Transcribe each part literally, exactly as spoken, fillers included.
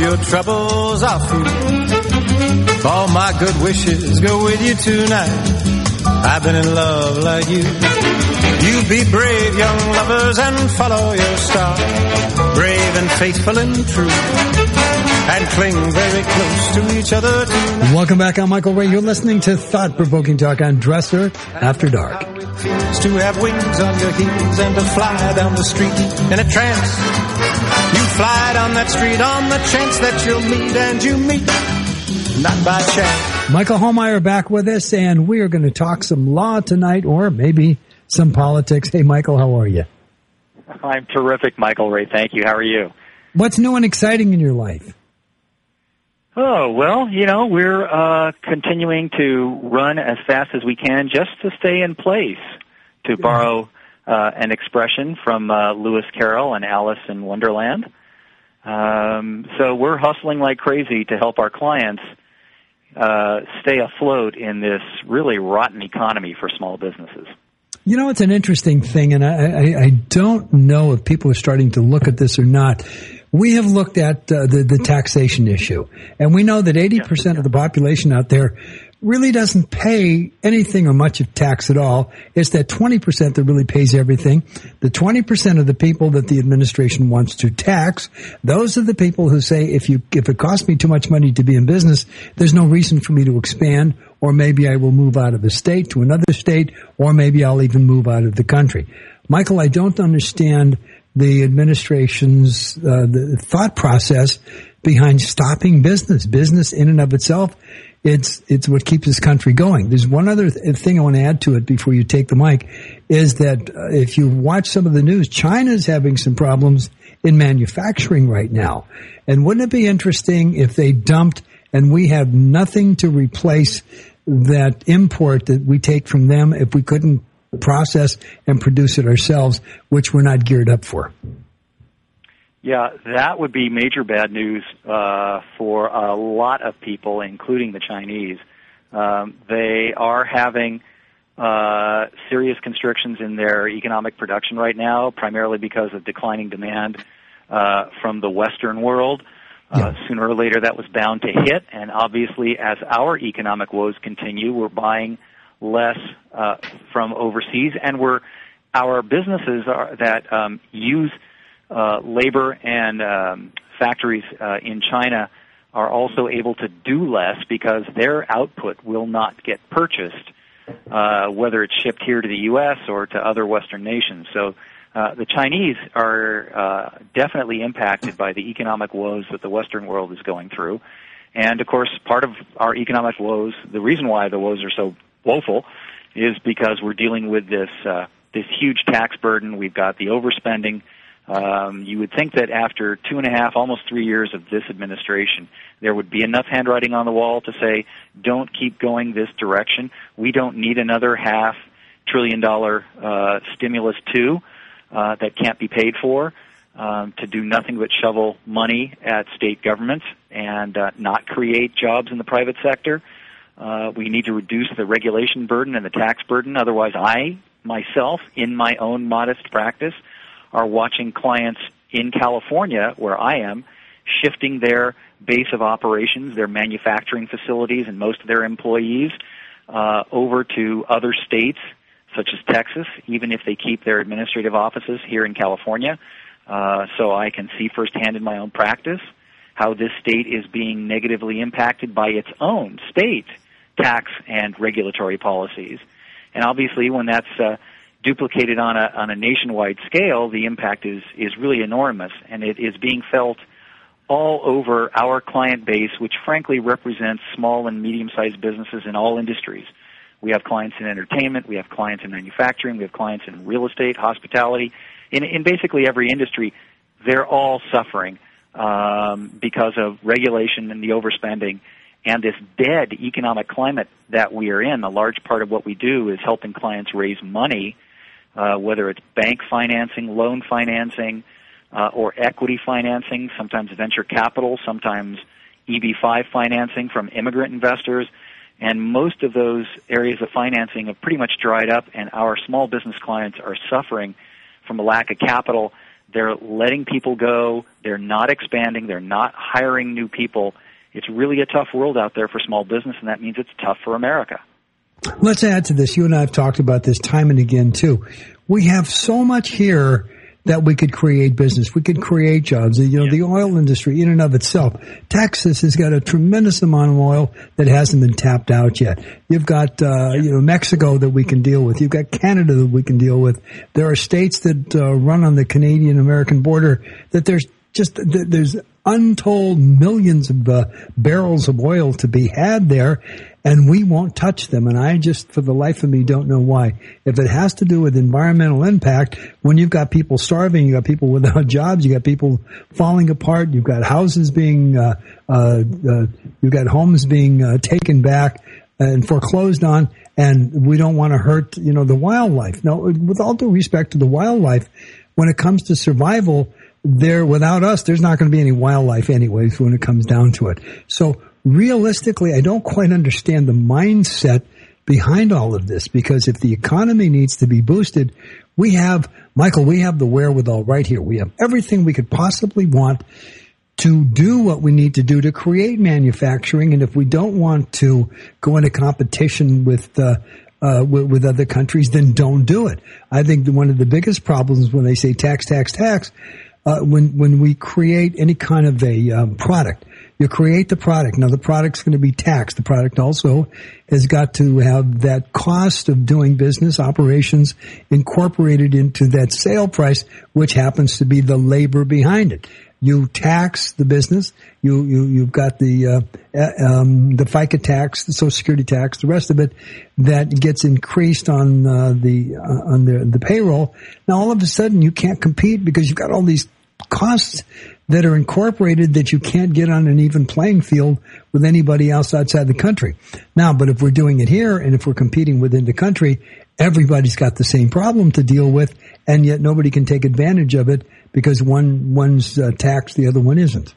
your troubles off you. All my good wishes go with you tonight. I've been in love like you. You be brave, young lovers, and follow your star. Brave and faithful and true. And cling very close to each other tonight. Welcome back. I'm Michael Ray. You're listening to Thought-Provoking Talk on Dresser After Dark. To have wings on your heels and to fly down the street in a trance. You fly down that street on the chance that you'll meet, and you meet not by chance. Michael Homeyer back with us, and we are going to talk some law tonight, or maybe some politics. Hey, Michael, how are you? I'm terrific, Michael Ray. Thank you. How are you? What's new and exciting in your life? Oh, well, you know, we're uh, continuing to run as fast as we can just to stay in place, to borrow uh, an expression from uh, Lewis Carroll and Alice in Wonderland. Um, so we're hustling like crazy to help our clients uh, stay afloat in this really rotten economy for small businesses. You know, it's an interesting thing, and I, I, I don't know if people are starting to look at this or not. We have looked at uh, the, the taxation issue, and we know that eighty percent of the population out there really doesn't pay anything or much of tax at all. It's that twenty percent that really pays everything. The twenty percent of the people that the administration wants to tax, those are the people who say, if you if it costs me too much money to be in business, there's no reason for me to expand, or maybe I will move out of the state to another state, or maybe I'll even move out of the country. Michael, I don't understand the administration's uh, the thought process behind stopping business. Business in and of itself, it's it's what keeps this country going. There's one other th- thing I want to add to it before you take the mic, is that uh, if you watch some of the news, China's having some problems in manufacturing right now. And wouldn't it be interesting if they dumped and we have nothing to replace that import that we take from them if we couldn't process and produce it ourselves, which we're not geared up for? Yeah, that would be major bad news uh, for a lot of people, including the Chinese. Um, they are having uh, serious constrictions in their economic production right now, primarily because of declining demand uh, from the Western world. Uh, yeah. Sooner or later, that was bound to hit, and obviously, as our economic woes continue, we're buying less uh, from overseas, and we're our businesses are, that um, use uh, labor and um, factories uh, in China are also able to do less because their output will not get purchased, uh, whether it's shipped here to the U S or to other Western nations. So uh, the Chinese are uh, definitely impacted by the economic woes that the Western world is going through. And, of course, part of our economic woes, the reason why the woes are so woeful, is because we're dealing with this uh, this huge tax burden. We've got the overspending. Um, you would think that after two and a half, almost three years of this administration, there would be enough handwriting on the wall to say, don't keep going this direction. We don't need another half trillion dollar uh, stimulus two uh, that can't be paid for um, to do nothing but shovel money at state governments and uh, not create jobs in the private sector. Uh, we need to reduce the regulation burden and the tax burden. Otherwise, I, myself, in my own modest practice, are watching clients in California, where I am, shifting their base of operations, their manufacturing facilities, and most of their employees uh, over to other states, such as Texas, even if they keep their administrative offices here in California. Uh, so I can see firsthand in my own practice how this state is being negatively impacted by its own state tax and regulatory policies. And obviously, when that's uh, duplicated on a on a nationwide scale, the impact is is really enormous, and it is being felt all over our client base, which frankly represents small and medium-sized businesses in all industries. We have clients in entertainment, we have clients in manufacturing, we have clients in real estate, hospitality. In, in basically every industry, they're all suffering um, because of regulation and the overspending and this dead economic climate that we are in. A large part of what we do is helping clients raise money, uh, whether it's bank financing, loan financing, uh, or equity financing, sometimes venture capital, sometimes E B five financing from immigrant investors. And most of those areas of financing have pretty much dried up, and our small business clients are suffering from a lack of capital They're letting people go. They're not expanding. They're not hiring new people. It's really a tough world out there for small business, and that means it's tough for America. Let's add to this. You and I have talked about this time and again, too. We have so much here that we could create business. We could create jobs. You know, yeah. The oil industry in and of itself. Texas has got a tremendous amount of oil that hasn't been tapped out yet. You've got, uh, you know, Mexico that we can deal with. You've got Canada that we can deal with. There are states that uh, run on the Canadian-American border that there's just, there's untold millions of uh, barrels of oil to be had there, and we won't touch them. And I just, for the life of me, don't know why. If it has to do with environmental impact, when you've got people starving, you've got people without jobs, you've got people falling apart, you've got houses being, uh, uh, uh you've got homes being uh, taken back and foreclosed on, and we don't want to hurt, you know, the wildlife. Now, with all due respect to the wildlife, when it comes to survival, there, without us, there's not going to be any wildlife anyways when it comes down to it. So realistically, I don't quite understand the mindset behind all of this, because if the economy needs to be boosted, we have, Michael, we have the wherewithal right here. We have everything we could possibly want to do what we need to do to create manufacturing. And if we don't want to go into competition with, uh, Uh, with, with other countries, then don't do it. I think that one of the biggest problems when they say tax, tax, tax, uh, when, when we create any kind of a um, product, you create the product. Now the product's going to be taxed. The product also has got to have that cost of doing business operations incorporated into that sale price, which happens to be the labor behind it. You tax the business. You, you, you've got the, uh, um, the FICA tax, the Social Security tax, the rest of it that gets increased on, uh, the, uh, on the, the payroll. Now all of a sudden you can't compete because you've got all these costs that are incorporated that you can't get on an even playing field with anybody else outside the country. Now, but if we're doing it here and if we're competing within the country, everybody's got the same problem to deal with, and yet nobody can take advantage of it because one one's uh, taxed, the other one isn't.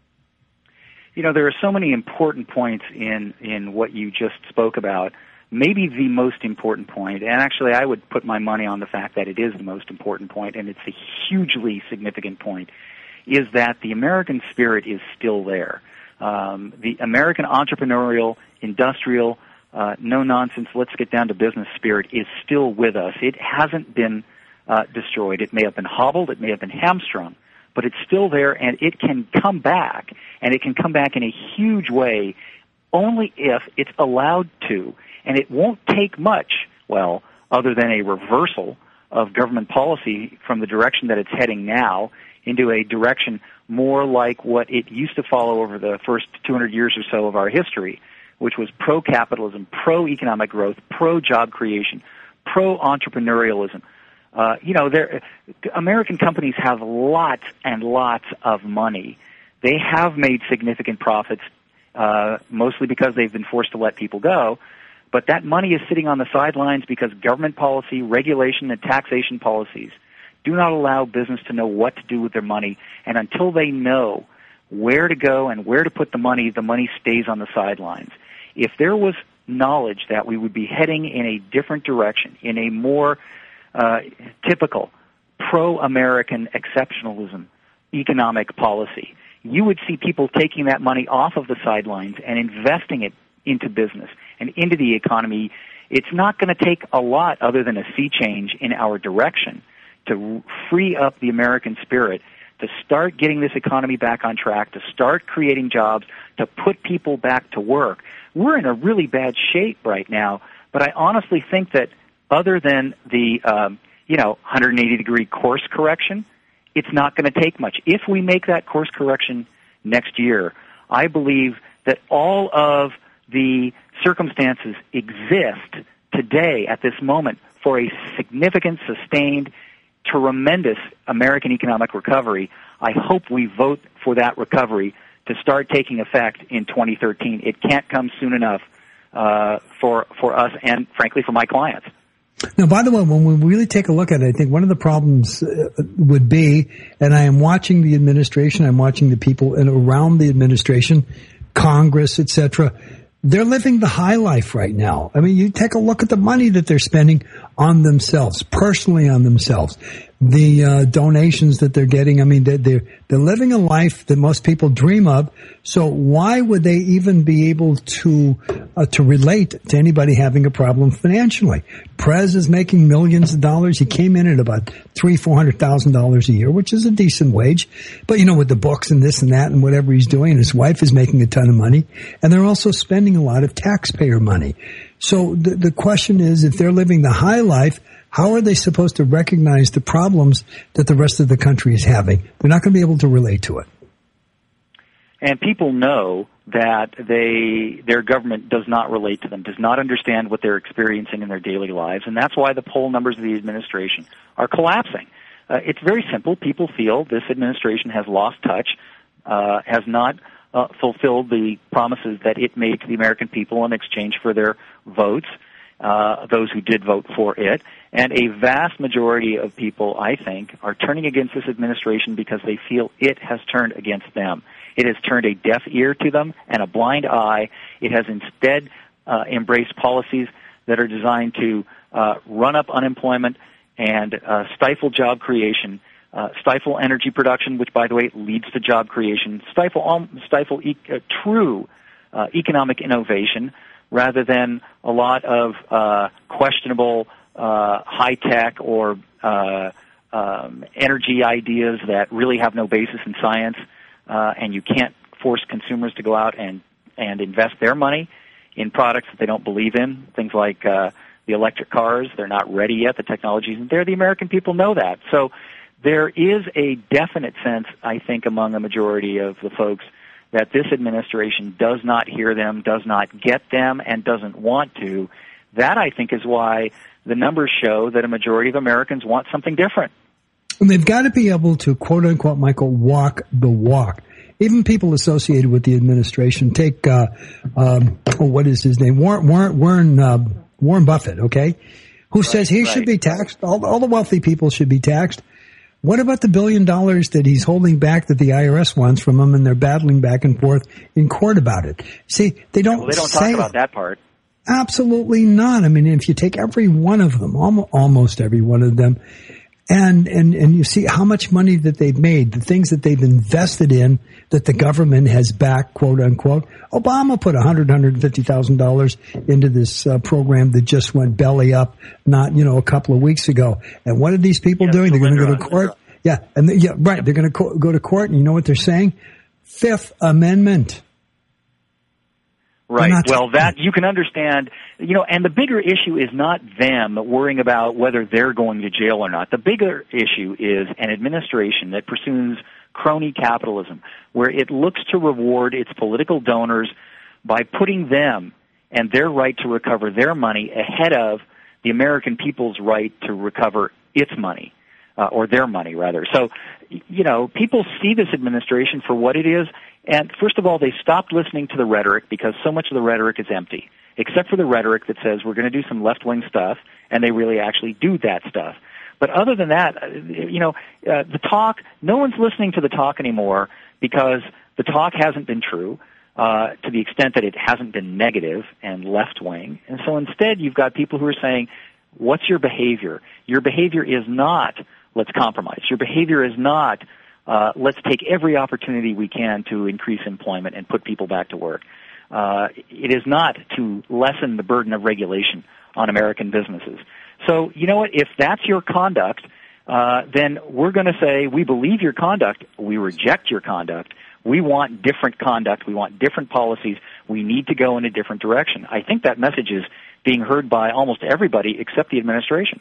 You know, there are so many important points in, in what you just spoke about. Maybe the most important point, and actually I would put my money on the fact that it is the most important point, and it's a hugely significant point, is that the American spirit is still there. Um, the American entrepreneurial, industrial, uh, no-nonsense, let's get down to business spirit is still with us. It hasn't been uh, destroyed. It may have been hobbled, it may have been hamstrung, but it's still there, and it can come back, and it can come back in a huge way only if it's allowed to. And it won't take much, well, other than a reversal of government policy from the direction that it's heading now into a direction more like what it used to follow over the first two hundred years or so of our history, which was pro-capitalism, pro-economic growth, pro-job creation, pro-entrepreneurialism. Uh, you know, American companies have lots and lots of money. They have made significant profits, uh, mostly because they've been forced to let people go. But that money is sitting on the sidelines because government policy, regulation, and taxation policies do not allow business to know what to do with their money. And until they know where to go and where to put the money, the money stays on the sidelines. If there was knowledge that we would be heading in a different direction, in a more uh, typical pro-American exceptionalism economic policy, you would see people taking that money off of the sidelines and investing it into business and into the economy. It's not going to take a lot other than a sea change in our direction to free up the American spirit, to start getting this economy back on track, to start creating jobs, to put people back to work. We're in a really bad shape right now, but I honestly think that other than the, um, you know, one hundred eighty degree course correction, it's not going to take much. If we make that course correction next year, I believe that all of the circumstances exist today at this moment for a significant, sustained, tremendous American economic recovery. I hope we vote for that recovery to start taking effect in twenty thirteen. It can't come soon enough uh, for for us and, frankly, for my clients. Now, by the way, when we really take a look at it, I think one of the problems uh, would be, and I am watching the administration, I'm watching the people and around the administration, Congress, et cetera, they're living the high life right now. I mean, you take a look at the money that they're spending on themselves, personally on themselves. the uh, donations that they're getting. I mean, they're, they're, they're living a life that most people dream of. So why would they even be able to uh, to relate to anybody having a problem financially? Prez is making millions of dollars. He came in at about three, four hundred thousand dollars a year, which is a decent wage. But you know, with the books and this and that and whatever he's doing, his wife is making a ton of money, and they're also spending a lot of taxpayer money. So the, the question is, if they're living the high life, how are they supposed to recognize the problems that the rest of the country is having? They're not going to be able to relate to it. And people know that they their government does not relate to them, does not understand what they're experiencing in their daily lives, and that's why the poll numbers of the administration are collapsing. Uh, it's very simple. People feel this administration has lost touch, uh, has not uh, fulfilled the promises that it made to the American people in exchange for their votes, uh, those who did vote for it. And a vast majority of people, I think, are turning against this administration because they feel it has turned against them. It has turned a deaf ear to them and a blind eye. It has instead uh, embraced policies that are designed to uh, run up unemployment and uh, stifle job creation, uh, stifle energy production, which, by the way, leads to job creation, stifle, um, stifle e- uh, true uh, economic innovation rather than a lot of uh, questionable uh, high-tech or uh, um, energy ideas that really have no basis in science. Uh, and you can't force consumers to go out and, and invest their money in products that they don't believe in. Things like uh, the electric cars, they're not ready yet. The technology isn't there. The American people know that. So there is a definite sense, I think, among a majority of the folks that this administration does not hear them, does not get them, and doesn't want to. That, I think, is why the numbers show that a majority of Americans want something different. And they've got to be able to, quote unquote, Michael, walk the walk. Even people associated with the administration, take, uh, um, oh, what is his name? Warren, Warren, Warren, uh, Warren Buffett, okay? Who right, says he right. should be taxed. All, all the wealthy people should be taxed. What about the billion dollars that he's holding back that the I R S wants from him, and they're battling back and forth in court about it? See, they don't, well, they don't say talk about that part. Absolutely not. I mean, if you take every one of them, almost every one of them, And, and, and you see how much money that they've made, the things that they've invested in that the government has backed, quote unquote. Obama put one hundred thousand dollars, one hundred fifty thousand dollars into this uh, program that just went belly up, not, you know, a couple of weeks ago. And what are these people yeah, doing? They're going to go to court. Linda. Yeah. And they, yeah, right. They're going to co- go to court, and you know what they're saying? Fifth Amendment. Right. Well, that you can understand, you know, and the bigger issue is not them worrying about whether they're going to jail or not. The bigger issue is an administration that pursues crony capitalism, where it looks to reward its political donors by putting them and their right to recover their money ahead of the American people's right to recover its money, uh, or their money, rather. So, you know, people see this administration for what it is. And first of all, they stopped listening to the rhetoric because so much of the rhetoric is empty, except for the rhetoric that says we're going to do some left-wing stuff, and they really actually do that stuff. But other than that, you know, uh, the talk, no one's listening to the talk anymore because the talk hasn't been true uh, to the extent that it hasn't been negative and left-wing. And so instead, you've got people who are saying, what's your behavior? Your behavior is not, let's compromise. Your behavior is not, Uh, let's take every opportunity we can to increase employment and put people back to work. Uh, it is not to lessen the burden of regulation on American businesses. So, you know what? If that's your conduct, uh, then we're going to say we believe your conduct, we reject your conduct, we want different conduct, we want different policies, we need to go in a different direction. I think that message is being heard by almost everybody except the administration.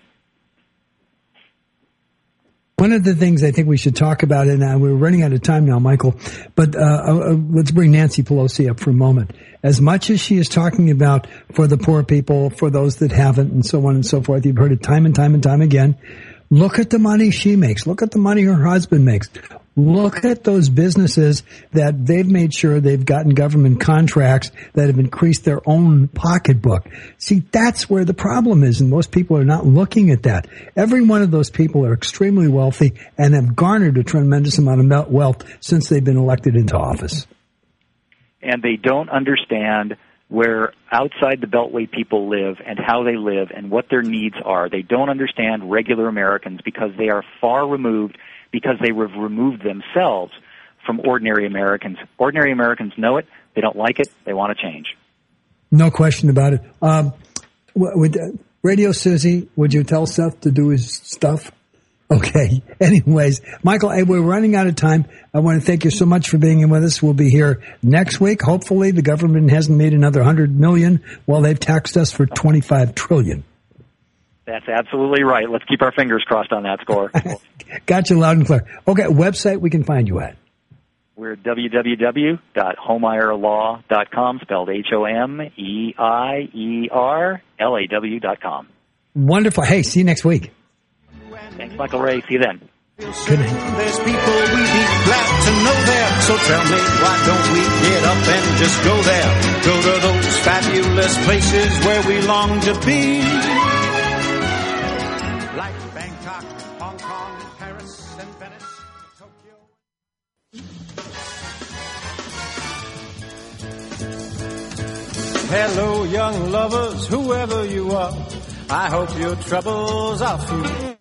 One of the things I think we should talk about, and uh, we're running out of time now, Michael, but uh, uh, let's bring Nancy Pelosi up for a moment. As much as she is talking about for the poor people, for those that haven't, and so on and so forth, you've heard it time and time and time again, look at the money she makes. Look at the money her husband makes. Look at those businesses that they've made sure they've gotten government contracts that have increased their own pocketbook. See, that's where the problem is, and most people are not looking at that. Every one of those people are extremely wealthy and have garnered a tremendous amount of wealth since they've been elected into office. And they don't understand where outside the Beltway people live and how they live and what their needs are. They don't understand regular Americans because they are far removed, because they have removed themselves from ordinary Americans. Ordinary Americans know it. They don't like it. They want to change. No question about it. Um, would, uh, Radio Susie, would you tell Seth to do his stuff? Okay. Anyways, Michael, hey, we're running out of time. I want to thank you so much for being in with us. We'll be here next week. Hopefully the government hasn't made another one hundred million dollars while they've taxed us for twenty-five trillion dollars. That's absolutely right. Let's keep our fingers crossed on that score. Got you loud and clear. Okay, website we can find you at. We're at w w w dot homeyer law dot com, spelled H O M E I E R L A W dot com. Wonderful. Hey, see you next week. Thanks, Michael Ray. See you then. Good night. There's people we'd be glad to know there. So tell me, why don't we get up and just go there? Go to those fabulous places where we long to be. Like Bangkok, Hong Kong, Paris, and Venice, Tokyo. Hello, young lovers, whoever you are. I hope your troubles are few.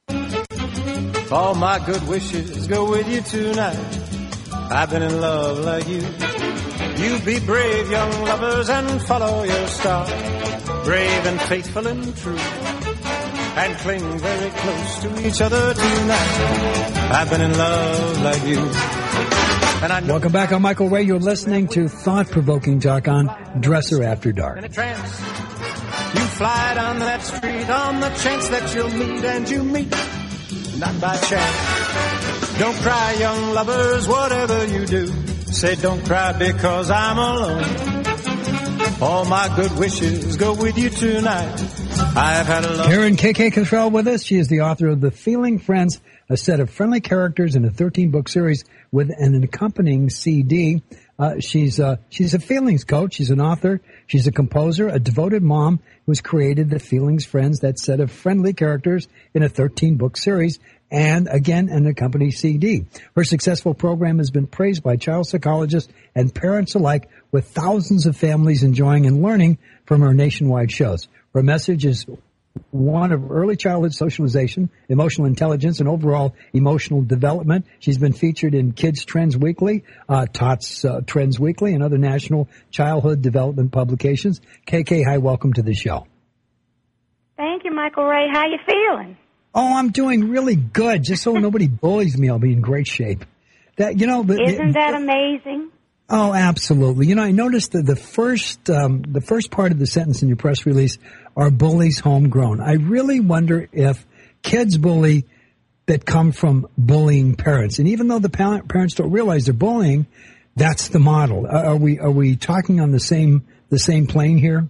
All my good wishes go with you tonight. I've been in love like you. You be brave, young lovers, and follow your star. Brave and faithful and true. And cling very close to each other tonight. I've been in love like you. And I know Welcome back. I'm Michael Ray. You're listening to Thought-Provoking Talk on Dresser After Dark. in a trance. You fly down that street on the chance that you'll meet, and you meet. Not by chance. Don't cry, young lovers, whatever you do. Say don't cry because I'm alone. All my good wishes go with you tonight. I've had a love. Karen K K Cottrell with us. She is the author of The Feeling Friends, a set of friendly characters in a thirteen-book series with an accompanying C D. Uh, she's uh, she's a feelings coach. She's an author. She's a composer, a devoted mom who's created The Feelings Friends, that set of friendly characters in a thirteen-book series, and again, an accompanying C D. Her successful program has been praised by child psychologists and parents alike, with thousands of families enjoying and learning from her nationwide shows. Her message is one of early childhood socialization, emotional intelligence, and overall emotional development. She's been featured in Kids Trends Weekly, uh, Tots uh, Trends Weekly, and other national childhood development publications. K K, hi, welcome to the show. Thank you, Michael Ray. How you feeling? Oh, I'm doing really good. Just so nobody bullies me, I'll be in great shape. That you know, but, Isn't that amazing? Oh, absolutely. You know, I noticed that the first um, the first part of the sentence in your press release are bullies homegrown. I really wonder if kids bully that come from bullying parents, and even though the parents don't realize they're bullying, that's the model. Are we are we talking on the same the same plane here?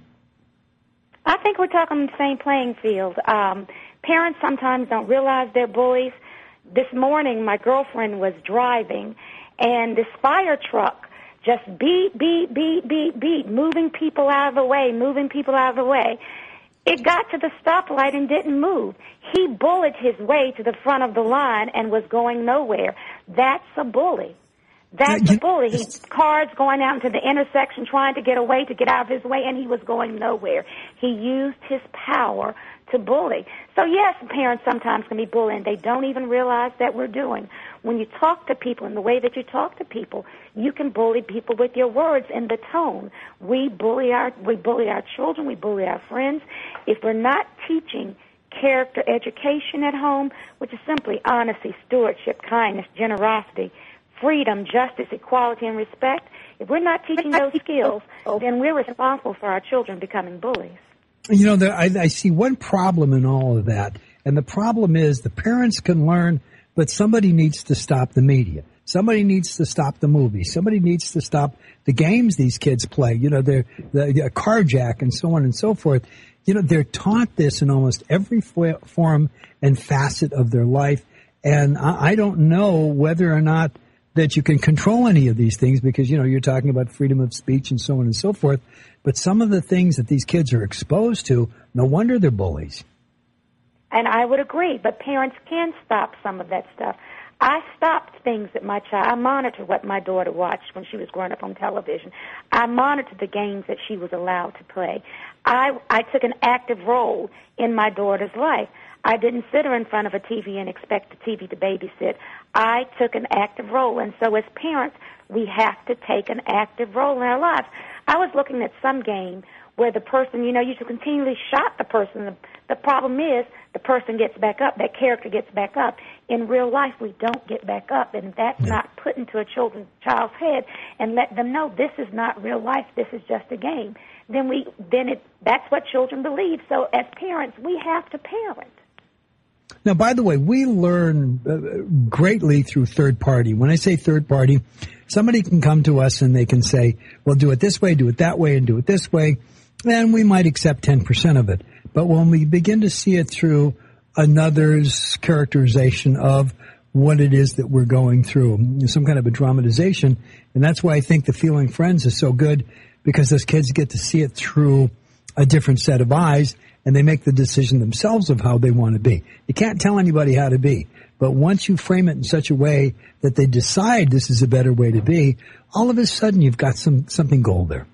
I think we're talking on the same playing field. Um, parents sometimes don't realize they're bullies. This morning, my girlfriend was driving, and this fire truck just beat, beat, beat, beat, beat, moving people out of the way, moving people out of the way. It got to the stoplight and didn't move. He bullied his way to the front of the line and was going nowhere. That's a bully. That's a bully. He cars going out into the intersection trying to get away, to get out of his way, and he was going nowhere. He used his power to bully. So, yes, parents sometimes can be bullying. They don't even realize that we're doing. When you talk to people in the way that you talk to people, you can bully people with your words and the tone. We bully our we bully our children. We bully our friends. If we're not teaching character education at home, which is simply honesty, stewardship, kindness, generosity, freedom, justice, equality, and respect, if we're not teaching those skills, then we're responsible for our children becoming bullies. You know, there, I, I see one problem in all of that, and the problem is the parents can learn, but somebody needs to stop the media. Somebody needs to stop the movies. Somebody needs to stop the games these kids play. You know, they're the, the carjack and so on and so forth. You know, they're taught this in almost every form and facet of their life, and I, I don't know whether or not that you can control any of these things because, you know, you're talking about freedom of speech and so on and so forth. But some of the things that these kids are exposed to, no wonder they're bullies. And I would agree, but parents can stop some of that stuff. I stopped things that my child, I monitored what my daughter watched when she was growing up on television. I monitored the games that she was allowed to play. I, I took an active role in my daughter's life. I didn't sit her in front of a T V and expect the T V to babysit. I took an active role. And so as parents, we have to take an active role in our lives. I was looking at some game where the person, you know, you should continually shot the person. The, the problem is the person gets back up. That character gets back up. In real life, we don't get back up, and that's not put into a children's child's head and let them know this is not real life. This is just a game. Then we, then it, that's what children believe. So as parents, we have to parent. Now, by the way, we learn uh, greatly through third party. When I say third party, somebody can come to us and they can say, well, do it this way, do it that way, and do it this way. And we might accept ten percent of it. But when we begin to see it through another's characterization of what it is that we're going through, some kind of a dramatization, and that's why I think the Feeling Friends is so good, because those kids get to see it through a different set of eyes, and they make the decision themselves of how they want to be. You can't tell anybody how to be, but once you frame it in such a way that they decide this is a better way to be, all of a sudden you've got some something gold there.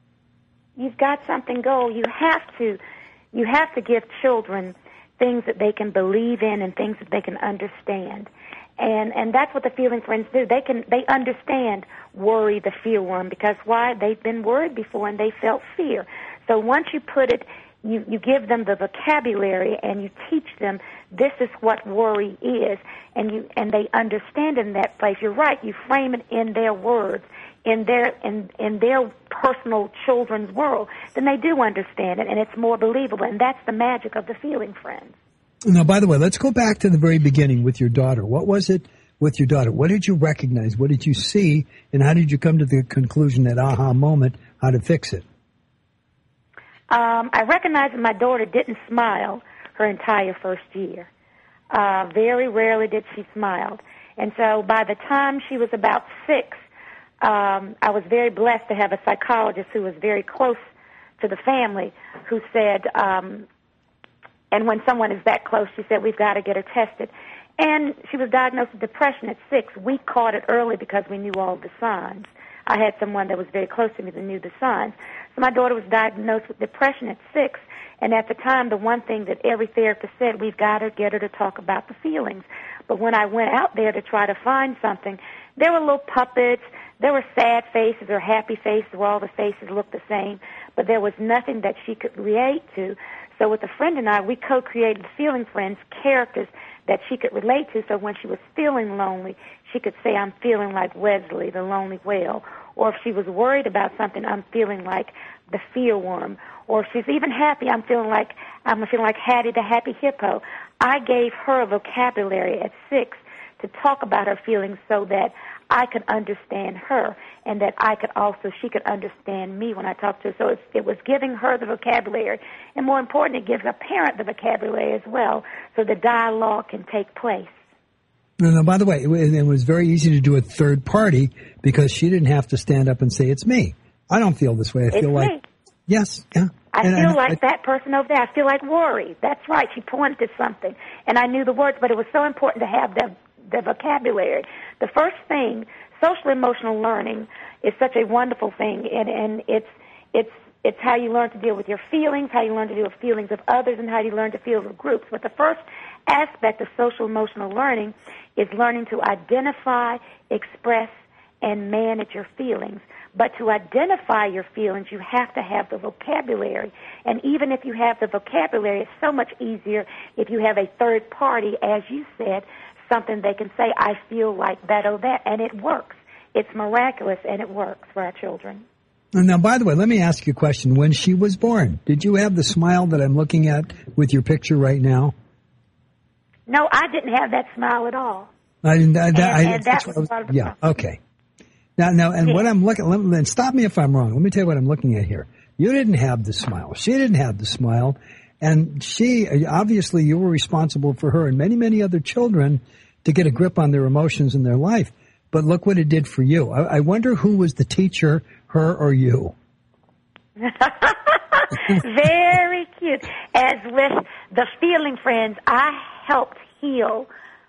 You've got something gold. You have to, you have to give children things that they can believe in and things that they can understand. And and that's what the Feeling Friends do. They can they understand worry, the fear worm, because why? They've been worried before and they felt fear. So once you put it, you, you give them the vocabulary and you teach them this is what worry is, and you and they understand in that place. You're right. You frame it in their words, in their in in their personal children's world. Then they do understand it, and it's more believable. And that's the magic of the Feeling Friends. Now, by the way, let's go back to the very beginning with your daughter. What was it with your daughter? What did you recognize? What did you see? And how did you come to the conclusion, that aha moment, how to fix it? Um, I recognized that my daughter didn't smile her entire first year. Uh, very rarely did she smile. And so by the time she was about six, um, I was very blessed to have a psychologist who was very close to the family who said, um, and when someone is that close, she said, we've got to get her tested. And she was diagnosed with depression at six. We caught it early because we knew all the signs. I had someone that was very close to me that knew the signs. So my daughter was diagnosed with depression at six, and at the time, the one thing that every therapist said, we've got to get her to talk about the feelings. But when I went out there to try to find something, there were little puppets, there were sad faces or happy faces where all the faces looked the same, but there was nothing that she could relate to. So with a friend and I, we co-created the Feeling Friends characters that she could relate to, so when she was feeling lonely, she could say, I'm feeling like Wesley, the lonely whale. Or if she was worried about something, I'm feeling like the fear worm. Or if she's even happy, I'm feeling like I'm feeling like Hattie the happy hippo. I gave her a vocabulary at six to talk about her feelings so that I could understand her, and that I could also, she could understand me when I talked to her. So it, it was giving her the vocabulary, and more important, it gives a parent the vocabulary as well, so the dialogue can take place. No, no, by the way, it, it was very easy to do a third party because she didn't have to stand up and say, it's me. I don't feel this way. I it's feel me. like, yes, yeah. I and, feel and, like I, that person over there. I feel like worry. That's right. She pointed to something, and I knew the words, but it was so important to have the, the vocabulary. The first thing, social emotional learning is such a wonderful thing, and, and it's it's it's how you learn to deal with your feelings, how you learn to deal with feelings of others, and how you learn to feel with groups. But the first aspect of social emotional learning is learning to identify, express, and manage your feelings. But to identify your feelings, you have to have the vocabulary. And even if you have the vocabulary, it's so much easier if you have a third party, as you said, something they can say, I feel like that or that, and it works. It's miraculous, and it works for our children. Now, by the way, let me ask you a question. When she was born, did you have the smile that I'm looking at with your picture right now? No, I didn't have that smile at all. I didn't. I, and, I, and that was a lot of the yeah. problem. Okay. Now, now, and yeah. what I'm looking. Let me, stop me if I'm wrong. Let me tell you what I'm looking at here. You didn't have the smile. She didn't have the smile, and she obviously you were responsible for her and many, many other children to get a grip on their emotions in their life. But look what it did for you. I, I wonder who was the teacher, her or you. Very cute. As with the Feeling Friends, I helped heal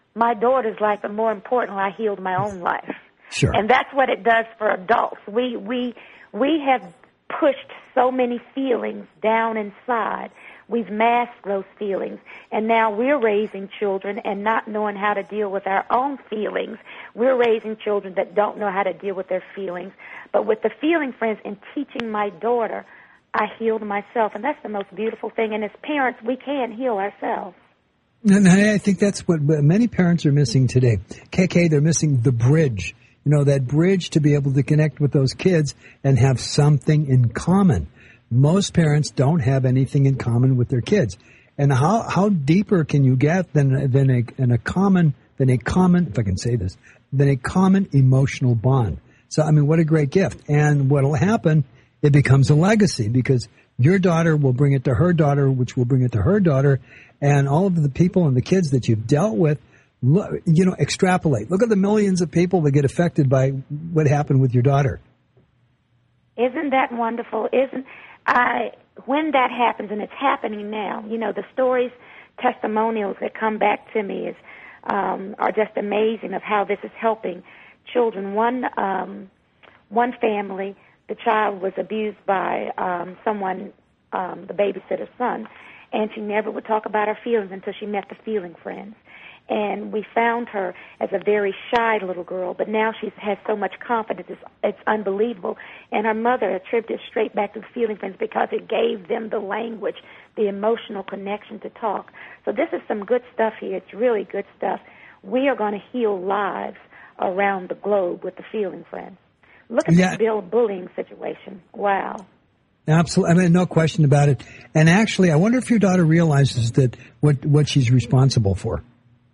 my daughter's life, but more importantly, I healed my own life. Sure. And that's what it does for adults. We we we have pushed so many feelings down inside. We've masked those feelings, and now we're raising children and not knowing how to deal with our own feelings. We're raising children that don't know how to deal with their feelings. But with the Feeling Friends and teaching my daughter, I healed myself, and that's the most beautiful thing. And as parents, we can heal ourselves. And I think that's what many parents are missing today. K K, they're missing the bridge. You know, that bridge to be able to connect with those kids and have something in common. Most parents don't have anything in common with their kids. And how, how deeper can you get than, than a, than a common, than a common, if I can say this, than a common emotional bond. So, I mean, what a great gift. And what'll happen, it becomes a legacy because your daughter will bring it to her daughter, which will bring it to her daughter. And all of the people and the kids that you've dealt with, you know, extrapolate. Look at the millions of people that get affected by what happened with your daughter. Isn't that wonderful? Isn't I when that happens, and it's happening now, you know, the stories, testimonials that come back to me is um, are just amazing of how this is helping children. One um, one family, the child was abused by um, someone, um, the babysitter's son, and she never would talk about her feelings until she met the Feeling Friends. And we found her as a very shy little girl, but now she has so much confidence. It's, it's unbelievable. And her mother attributed straight back to the Feeling Friends because it gave them the language, the emotional connection to talk. So this is some good stuff here. It's really good stuff. We are going to heal lives around the globe with the Feeling Friends. Look at yeah. the bullying situation. Wow. Absolutely. I mean, no question about it. And actually, I wonder if your daughter realizes that what, what she's responsible for.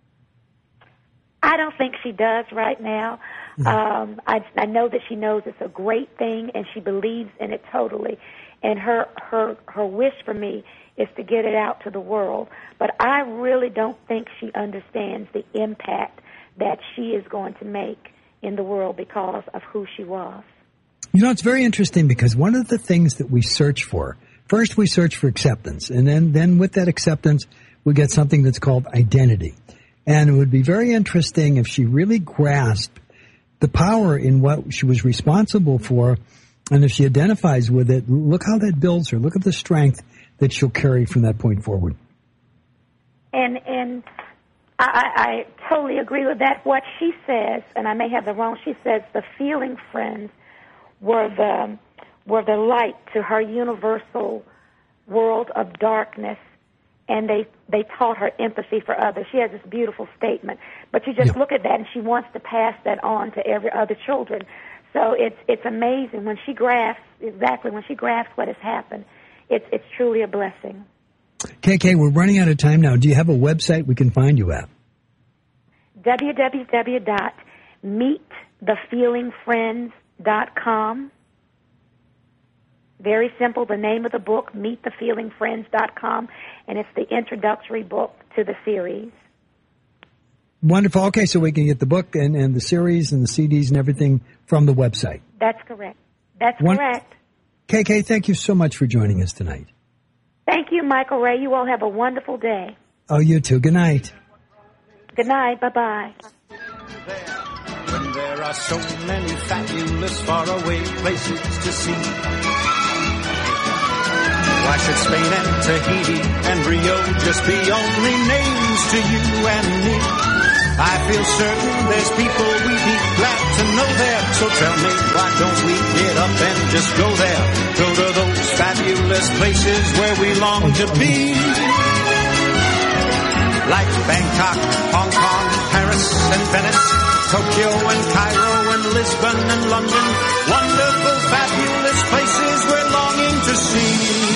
I don't think she does right now. Mm-hmm. Um, I, I know that she knows it's a great thing, and she believes in it totally. And her, her, her wish for me is to get it out to the world. But I really don't think she understands the impact that she is going to make in the world because of who she was. You know, it's very interesting because one of the things that we search for, first we search for acceptance, and then, then with that acceptance, we get something that's called identity. And it would be very interesting if she really grasped the power in what she was responsible for, and if she identifies with it, look how that builds her. Look at the strength that she'll carry from that point forward. And and I, I totally agree with that. What she says, and I may have the wrong, she says the Feeling Friends were the were the light to her universal world of darkness, and they they taught her empathy for others. She has this beautiful statement, but you just yeah. look at that, and she wants to pass that on to every other children. So it's it's amazing when she grasps exactly when she grasps what has happened. It's it's truly a blessing. K K, we're running out of time now. Do you have a website we can find you at? w w w dot meet the feeling friends dot com. Very simple. The name of the book, meet the feeling friends dot com, and it's the introductory book to the series. Wonderful. Okay, so we can get the book and, and the series and the C Ds and everything from the website. That's correct. That's One, correct. K K, thank you so much for joining us tonight. Thank you, Michael Ray. You all have a wonderful day. Oh, you too. Good night. Good night. Bye-bye. When there are so many fabulous faraway places to see, why should Spain and Tahiti and Rio just be only names to you and me? I feel certain there's people we'd be glad to know there. So tell me, why don't we get up and just go there? Go to those fabulous places where we long to be. Like Bangkok, Hong Kong, Paris and Venice, Tokyo and Cairo and Lisbon and London. Wonderful, fabulous places we're longing to see.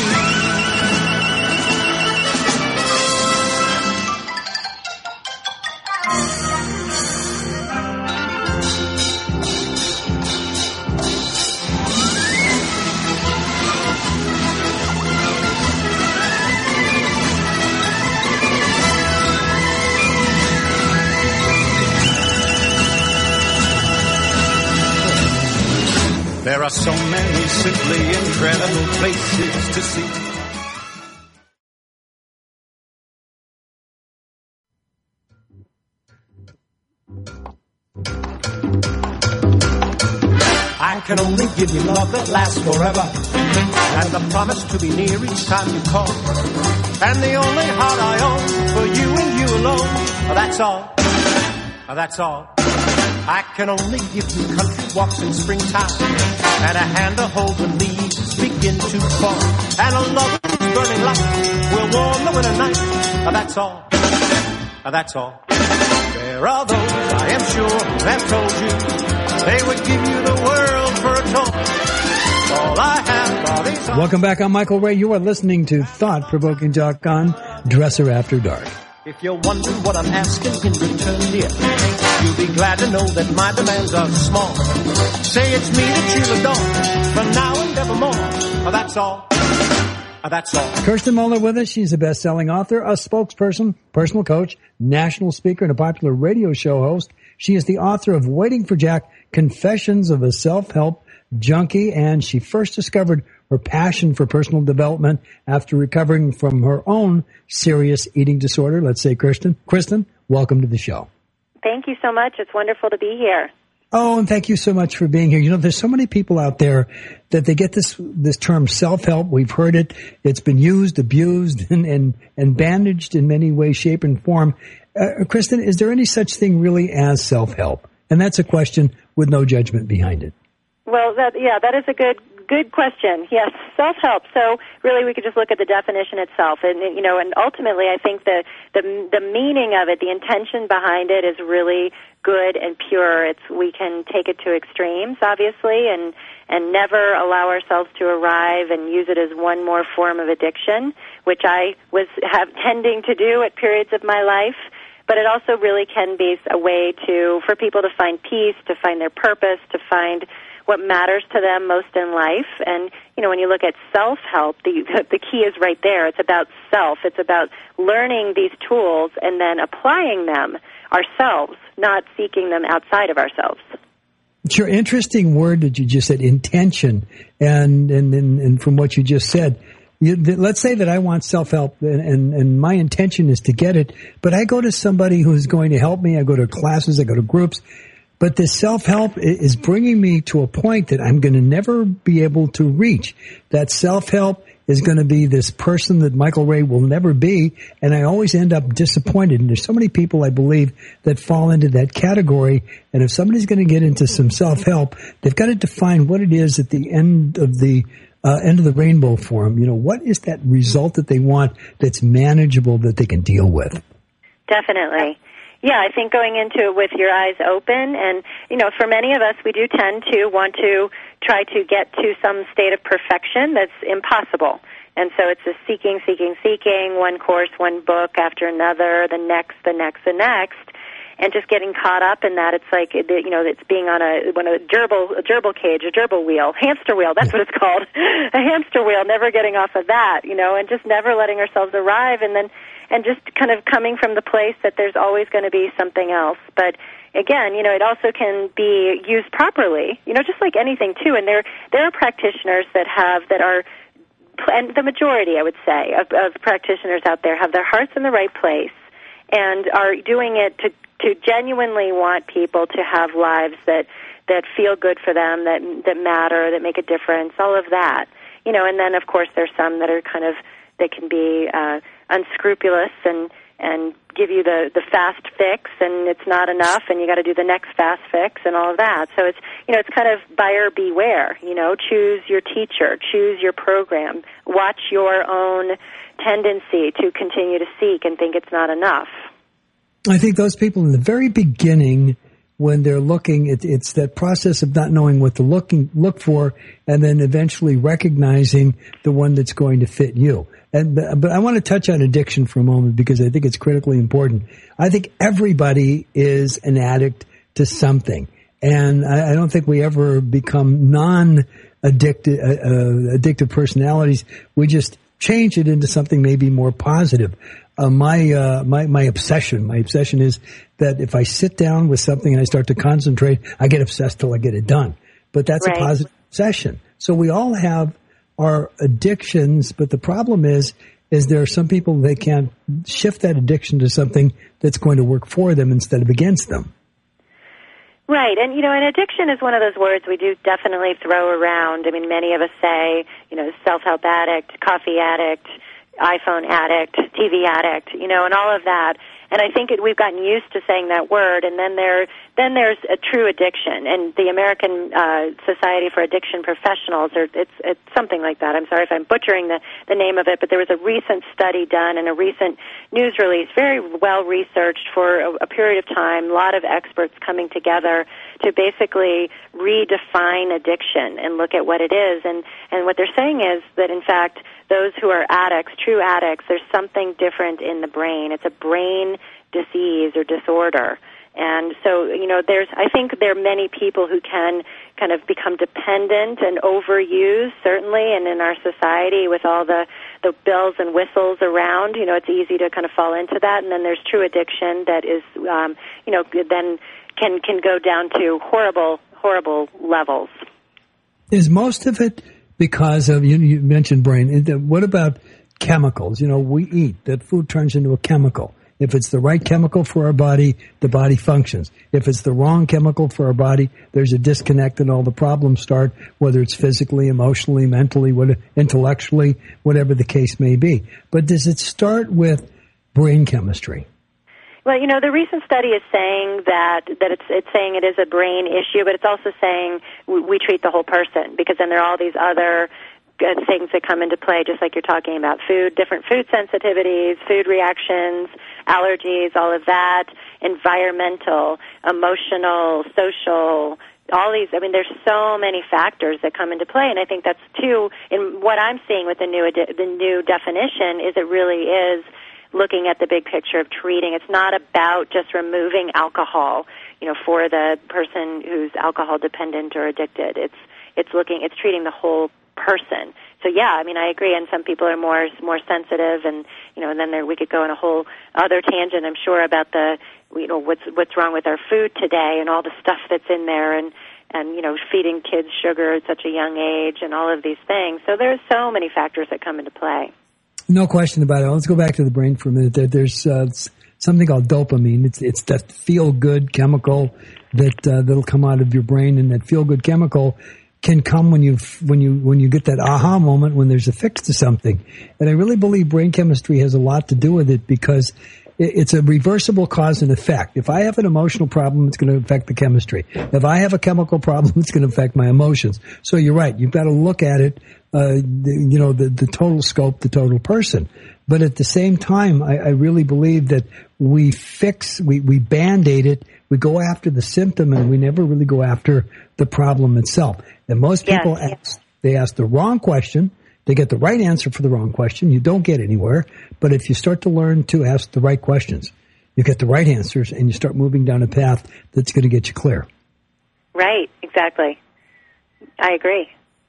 There are so many simply incredible places to see. I can only give you love that lasts forever, and the promise to be near each time you call, and the only heart I own for you and you alone. That's all, that's all. I can only give you country walks in springtime, and a hand to hold when leaves begin to fall, and a love whose burning light will warm the winter night. That's all, that's all. There are those, I am sure, who have told you they would give you the world for a toy. All I have are these... Welcome back. I'm Michael Ray. You are listening to Thought Provoking Talk on Dresser After Dark. If you're wondering what I'm asking in return, dear, you'll be glad to know that my demands are small. Say it's me that you'll adore from now and evermore. Oh, that's all. Oh, that's all. Kirsten Muller with us. She's a best-selling author, a spokesperson, personal coach, national speaker, and a popular radio show host. She is the author of Waiting for Jack, Confessions of a Self-Help Junkie, and she first discovered her passion for personal development after recovering from her own serious eating disorder. Let's say, Kristen. Kristen, welcome to the show. Thank you so much. It's wonderful to be here. Oh, and thank you so much for being here. You know, there's so many people out there that they get this this term self-help. We've heard it. It's been used, abused, and and, and bandaged in many ways, shape, and form. Uh, Kristen, is there any such thing really as self-help? And that's a question with no judgment behind it. Well, that, yeah, that is a good good question. Yes, self-help. So really we could just look at the definition itself. And, you know, and ultimately I think the, the, the meaning of it, the intention behind it is really good and pure. It's, we can take it to extremes, obviously, and, and never allow ourselves to arrive and use it as one more form of addiction, which I was have, tending to do at periods of my life. But it also really can be a way to, for people to find peace, to find their purpose, to find what matters to them most in life. And, you know, when you look at self-help, the, the key is right there. It's about self. It's about learning these tools and then applying them ourselves, not seeking them outside of ourselves. Sure. Interesting word that you just said, intention. And, and, and, and from what you just said, you, th- let's say that I want self-help and, and, and my intention is to get it, but I go to somebody who's going to help me. I go to classes, I go to groups. But this self-help is bringing me to a point that I'm going to never be able to reach. That self-help is going to be this person that Michael Ray will never be, and I always end up disappointed. And there's so many people, I believe, that fall into that category. And if somebody's going to get into some self-help, they've got to define what it is at the end of the uh, end of the rainbow for them. You know, what is that result that they want that's manageable, that they can deal with? Definitely. Yeah, I think going into it with your eyes open, and, you know, for many of us, we do tend to want to try to get to some state of perfection that's impossible. And so it's a seeking, seeking, seeking, one course, one book after another, the next, the next, the next, and just getting caught up in that. It's like, you know, it's being on a, on a gerbil, a gerbil cage, a gerbil wheel, hamster wheel, that's what it's called, a hamster wheel, never getting off of that, you know, and just never letting ourselves arrive, and then and just kind of coming from the place that there's always going to be something else. But again, you know, it also can be used properly, you know, just like anything too. And there there are practitioners that have, that are, and the majority, I would say, of, of practitioners out there have their hearts in the right place and are doing it to, to genuinely want people to have lives that, that feel good for them, that, that matter, that make a difference, all of that. You know, and then, of course, there's some that are kind of, that can be uh, unscrupulous and, and give you the, the fast fix, and it's not enough, and you got to do the next fast fix and all of that. So it's, you know, it's kind of buyer beware, you know, choose your teacher, choose your program, watch your own tendency to continue to seek and think it's not enough. I think those people in the very beginning, when they're looking, it, it's that process of not knowing what to looking, look for, and then eventually recognizing the one that's going to fit you. And, but I want to touch on addiction for a moment because I think it's critically important. I think everybody is an addict to something. And I, I don't think we ever become non-addicted, uh, uh, addictive personalities. We just change it into something maybe more positive. Uh, my, uh, my, my obsession, my obsession is that if I sit down with something and I start to concentrate, I get obsessed till I get it done. But that's right. A positive obsession. So we all have our addictions, but the problem is, is there are some people, they can't shift that addiction to something that's going to work for them instead of against them. Right, and you know, and addiction is one of those words we do definitely throw around. I mean, many of us say, you know, self-help addict, coffee addict, iPhone addict, T V addict, you know, and all of that. And I think it, we've gotten used to saying that word, and then there, then there's a true addiction. And the American uh, Society for Addiction Professionals, or it's, it's something like that. I'm sorry if I'm butchering the, the name of it, but there was a recent study done and a recent news release, very well researched for a, a period of time, a lot of experts coming together to basically redefine addiction and look at what it is. And, and what they're saying is that, in fact, those who are addicts, true addicts, there's something different in the brain. It's a brain disease or disorder. And so, you know, there's, I think there are many people who can kind of become dependent and overuse, certainly, and in our society with all the, the bells and whistles around, you know, it's easy to kind of fall into that. And then there's true addiction that is, um, you know, then can, can go down to horrible, horrible levels. Is most of it because of, you, you mentioned brain, what about chemicals? You know, we eat, that food turns into a chemical. If it's the right chemical for our body, the body functions. If it's the wrong chemical for our body, there's a disconnect and all the problems start, whether it's physically, emotionally, mentally, what, intellectually, whatever the case may be. But does it start with brain chemistry? Well, you know, the recent study is saying that, that it's, it's saying it is a brain issue, but it's also saying we, we treat the whole person, because then there are all these other things that come into play, just like you're talking about, food, different food sensitivities, food reactions, allergies, all of that, environmental, emotional, social, all these. I mean, there's so many factors that come into play, and I think that's too, in what I'm seeing with the new, the new definition is it really is looking at the big picture of treating. It's not about just removing alcohol, you know, for the person who's alcohol dependent or addicted. It's, it's looking, it's treating the whole person. So yeah, I mean, I agree. And some people are more more sensitive, and you know, and then there we could go in a whole other tangent, I'm sure, about the you know what's what's wrong with our food today and all the stuff that's in there, and and you know, feeding kids sugar at such a young age, and all of these things. So there's so many factors that come into play. No question about it. Let's go back to the brain for a minute. There, there's uh, something called dopamine. It's it's that feel good chemical that uh, that'll come out of your brain, and that feel good chemical can come when you when you when you get that aha moment, when there's a fix to something. And I really believe brain chemistry has a lot to do with it, because it's a reversible cause and effect. If I have an emotional problem, it's going to affect the chemistry. If I have a chemical problem, it's going to affect my emotions. So you're right. You've got to look at it, uh, the, you know, the, the total scope, the total person. But at the same time, I, I really believe that we fix, we, we Band-Aid it, we go after the symptom, and we never really go after the problem itself. And most people, yes, ask, yes. they ask the wrong question. They get the right answer for the wrong question. You don't get anywhere. But if you start to learn to ask the right questions, you get the right answers, and you start moving down a path that's going to get you clear. Right, exactly. I agree.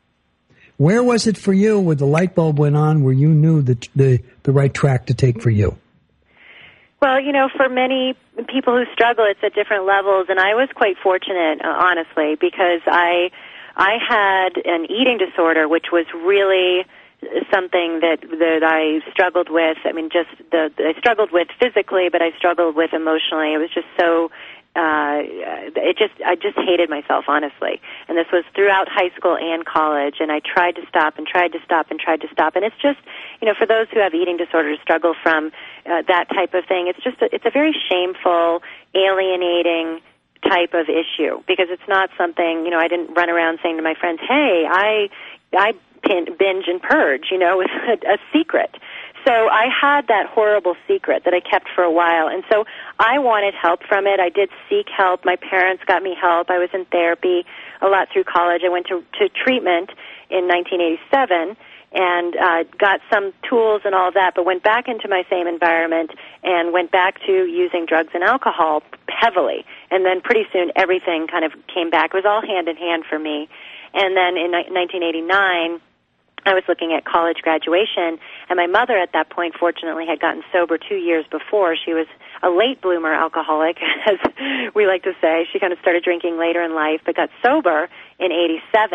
Where was it for you where the light bulb went on, where you knew the, the, the right track to take for you? Well, you know, for many people who struggle, it's at different levels, and I was quite fortunate, uh, honestly, because I I had an eating disorder, which was really something that that I struggled with. I mean, just the, the I struggled with physically, but I struggled with emotionally. It was just so. Uh, it just, I just hated myself, honestly. And this was throughout high school and college, and I tried to stop and tried to stop and tried to stop. And it's just, you know, for those who have eating disorders, struggle from uh, that type of thing, it's just, a, it's a very shameful, alienating type of issue, because it's not something, you know, I didn't run around saying to my friends, hey, I, I binge and purge, you know, it's a, a secret. So I had that horrible secret that I kept for a while, and so I wanted help from it. I did seek help. My parents got me help. I was in therapy a lot through college. I went to, to treatment in nineteen eighty-seven and uh, got some tools and all of that, but went back into my same environment and went back to using drugs and alcohol heavily. And then pretty soon everything kind of came back. It was all hand in hand for me. And then in nineteen eighty-nine, I was looking at college graduation, and my mother at that point, fortunately, had gotten sober two years before. She was a late bloomer alcoholic, as we like to say. She kind of started drinking later in life, but got sober in eighty-seven.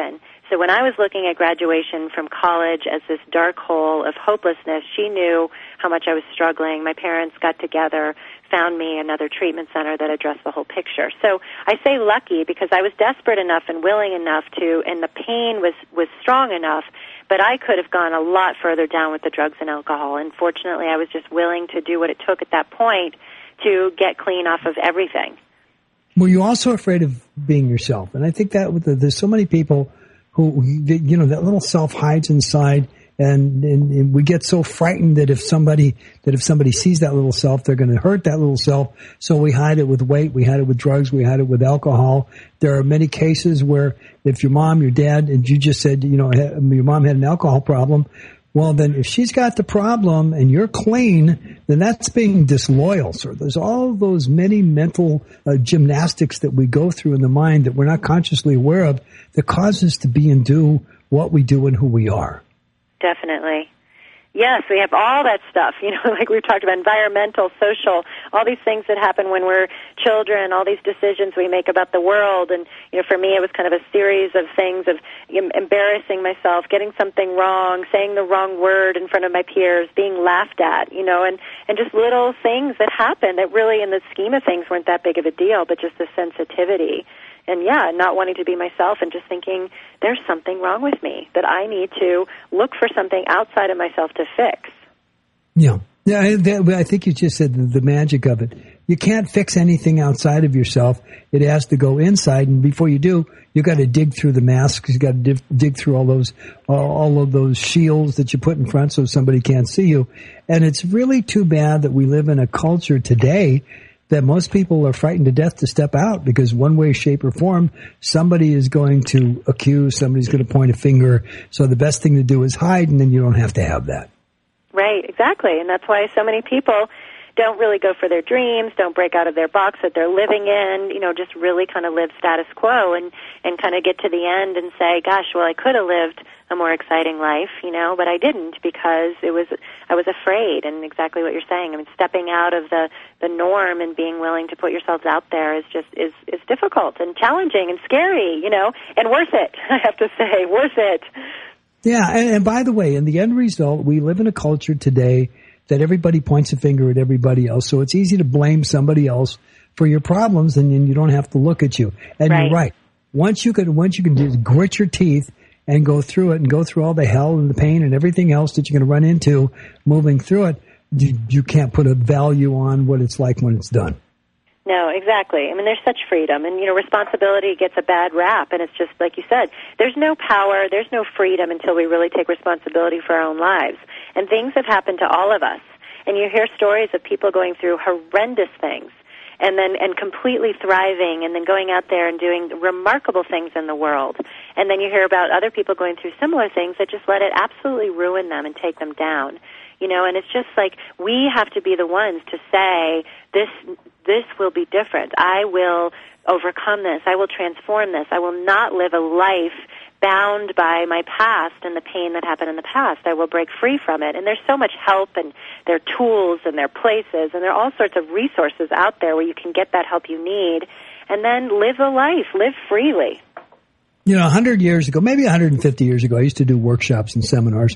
So when I was looking at graduation from college as this dark hole of hopelessness, she knew how much I was struggling. My parents got together, found me another treatment center that addressed the whole picture. So I say lucky because I was desperate enough and willing enough to, and the pain was, was strong enough, but I could have gone a lot further down with the drugs and alcohol. And fortunately, I was just willing to do what it took at that point to get clean off of everything. Were you also afraid of being yourself? And I think that there's so many people who, you know, that little self hides inside, and, and, and we get so frightened that if somebody, that if somebody sees that little self, they're going to hurt that little self. So we hide it with weight, we hide it with drugs, we hide it with alcohol. There are many cases where if your mom, your dad, and you just said, you know, your mom had an alcohol problem, well, then if she's got the problem and you're clean, then that's being disloyal. So there's all those many mental uh, gymnastics that we go through in the mind that we're not consciously aware of that cause us to be and do what we do and who we are. Definitely. Yes, we have all that stuff, you know, like we've talked about, environmental, social, all these things that happen when we're children, all these decisions we make about the world. And, you know, for me, it was kind of a series of things of embarrassing myself, getting something wrong, saying the wrong word in front of my peers, being laughed at, you know, and, and just little things that happen that really in the scheme of things weren't that big of a deal, but just the sensitivity. And, yeah, not wanting to be myself and just thinking there's something wrong with me that I need to look for something outside of myself to fix. Yeah. Yeah, I, that, I think you just said the, the magic of it. You can't fix anything outside of yourself. It has to go inside. And before you do, you got to dig through the masks. You got to dig, dig through all those, all, all of those shields that you put in front so somebody can't see you. And it's really too bad that we live in a culture today that most people are frightened to death to step out because one way, shape, or form, somebody is going to accuse, somebody's going to point a finger. So the best thing to do is hide, and then you don't have to have that. Right, exactly. And that's why so many people don't really go for their dreams, don't break out of their box that they're living in, you know, just really kind of live status quo and, and kind of get to the end and say, gosh, well, I could have lived a more exciting life, you know, but I didn't because it was, I was afraid. And exactly what you're saying. I mean, stepping out of the, the norm and being willing to put yourselves out there is just, is, is difficult and challenging and scary, you know, and worth it, I have to say, worth it. Yeah. And, and by the way, in the end result, we live in a culture today that everybody points a finger at everybody else. So it's easy to blame somebody else for your problems, and then you don't have to look at you. And right. You're right. Once you can, once you can just grit your teeth and go through it and go through all the hell and the pain and everything else that you're going to run into moving through it, you, you can't put a value on what it's like when it's done. No, exactly. I mean, there's such freedom, and, you know, responsibility gets a bad rap, and it's just, like you said, there's no power, there's no freedom until we really take responsibility for our own lives. And things have happened to all of us, and you hear stories of people going through horrendous things, and then, and completely thriving, and then going out there and doing remarkable things in the world. And then you hear about other people going through similar things that just let it absolutely ruin them and take them down. You know, and it's just like we have to be the ones to say, this this will be different. I will overcome this. I will transform this. I will not live a life bound by my past and the pain that happened in the past. I will break free from it. And there's so much help, and there are tools, and there are places, and there are all sorts of resources out there where you can get that help you need and then live a life, live freely. You know, one hundred years ago, maybe one hundred fifty years ago, I used to do workshops and seminars.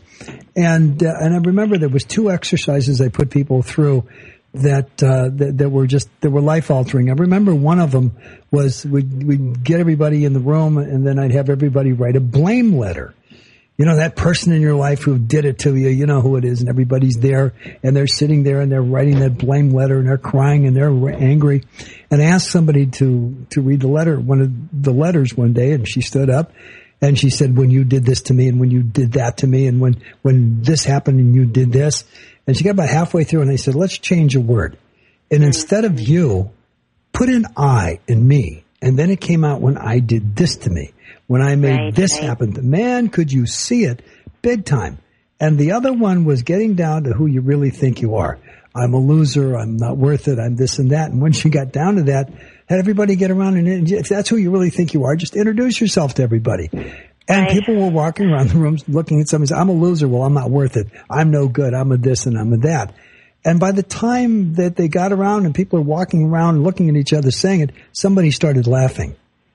And uh, and I remember there was two exercises I put people through that, uh, that, that were just, that were life-altering. I remember one of them was we'd, we'd get everybody in the room, and then I'd have everybody write a blame letter. You know, that person in your life who did it to you, you know who it is, and everybody's there, and they're sitting there, and they're writing that blame letter, and they're crying, and they're angry. And I asked somebody to, to read the letter, one of the letters one day, and she stood up, and she said, when you did this to me, and when you did that to me, and when, when this happened, and you did this. And she got about halfway through, and I said, let's change a word. And instead of you, put an I in me. And then it came out when I did this to me. When I made right, this right. happen. Man, could you see it big time. And the other one was getting down to who you really think you are. I'm a loser. I'm not worth it. I'm this and that. And when she got down to that, had everybody get around. And if that's who you really think you are, just introduce yourself to everybody. And right. people were walking around the rooms looking at somebody saying, I'm a loser. Well, I'm not worth it. I'm no good. I'm a this and I'm a that. And by the time that they got around and people are walking around and looking at each other saying it, somebody started laughing.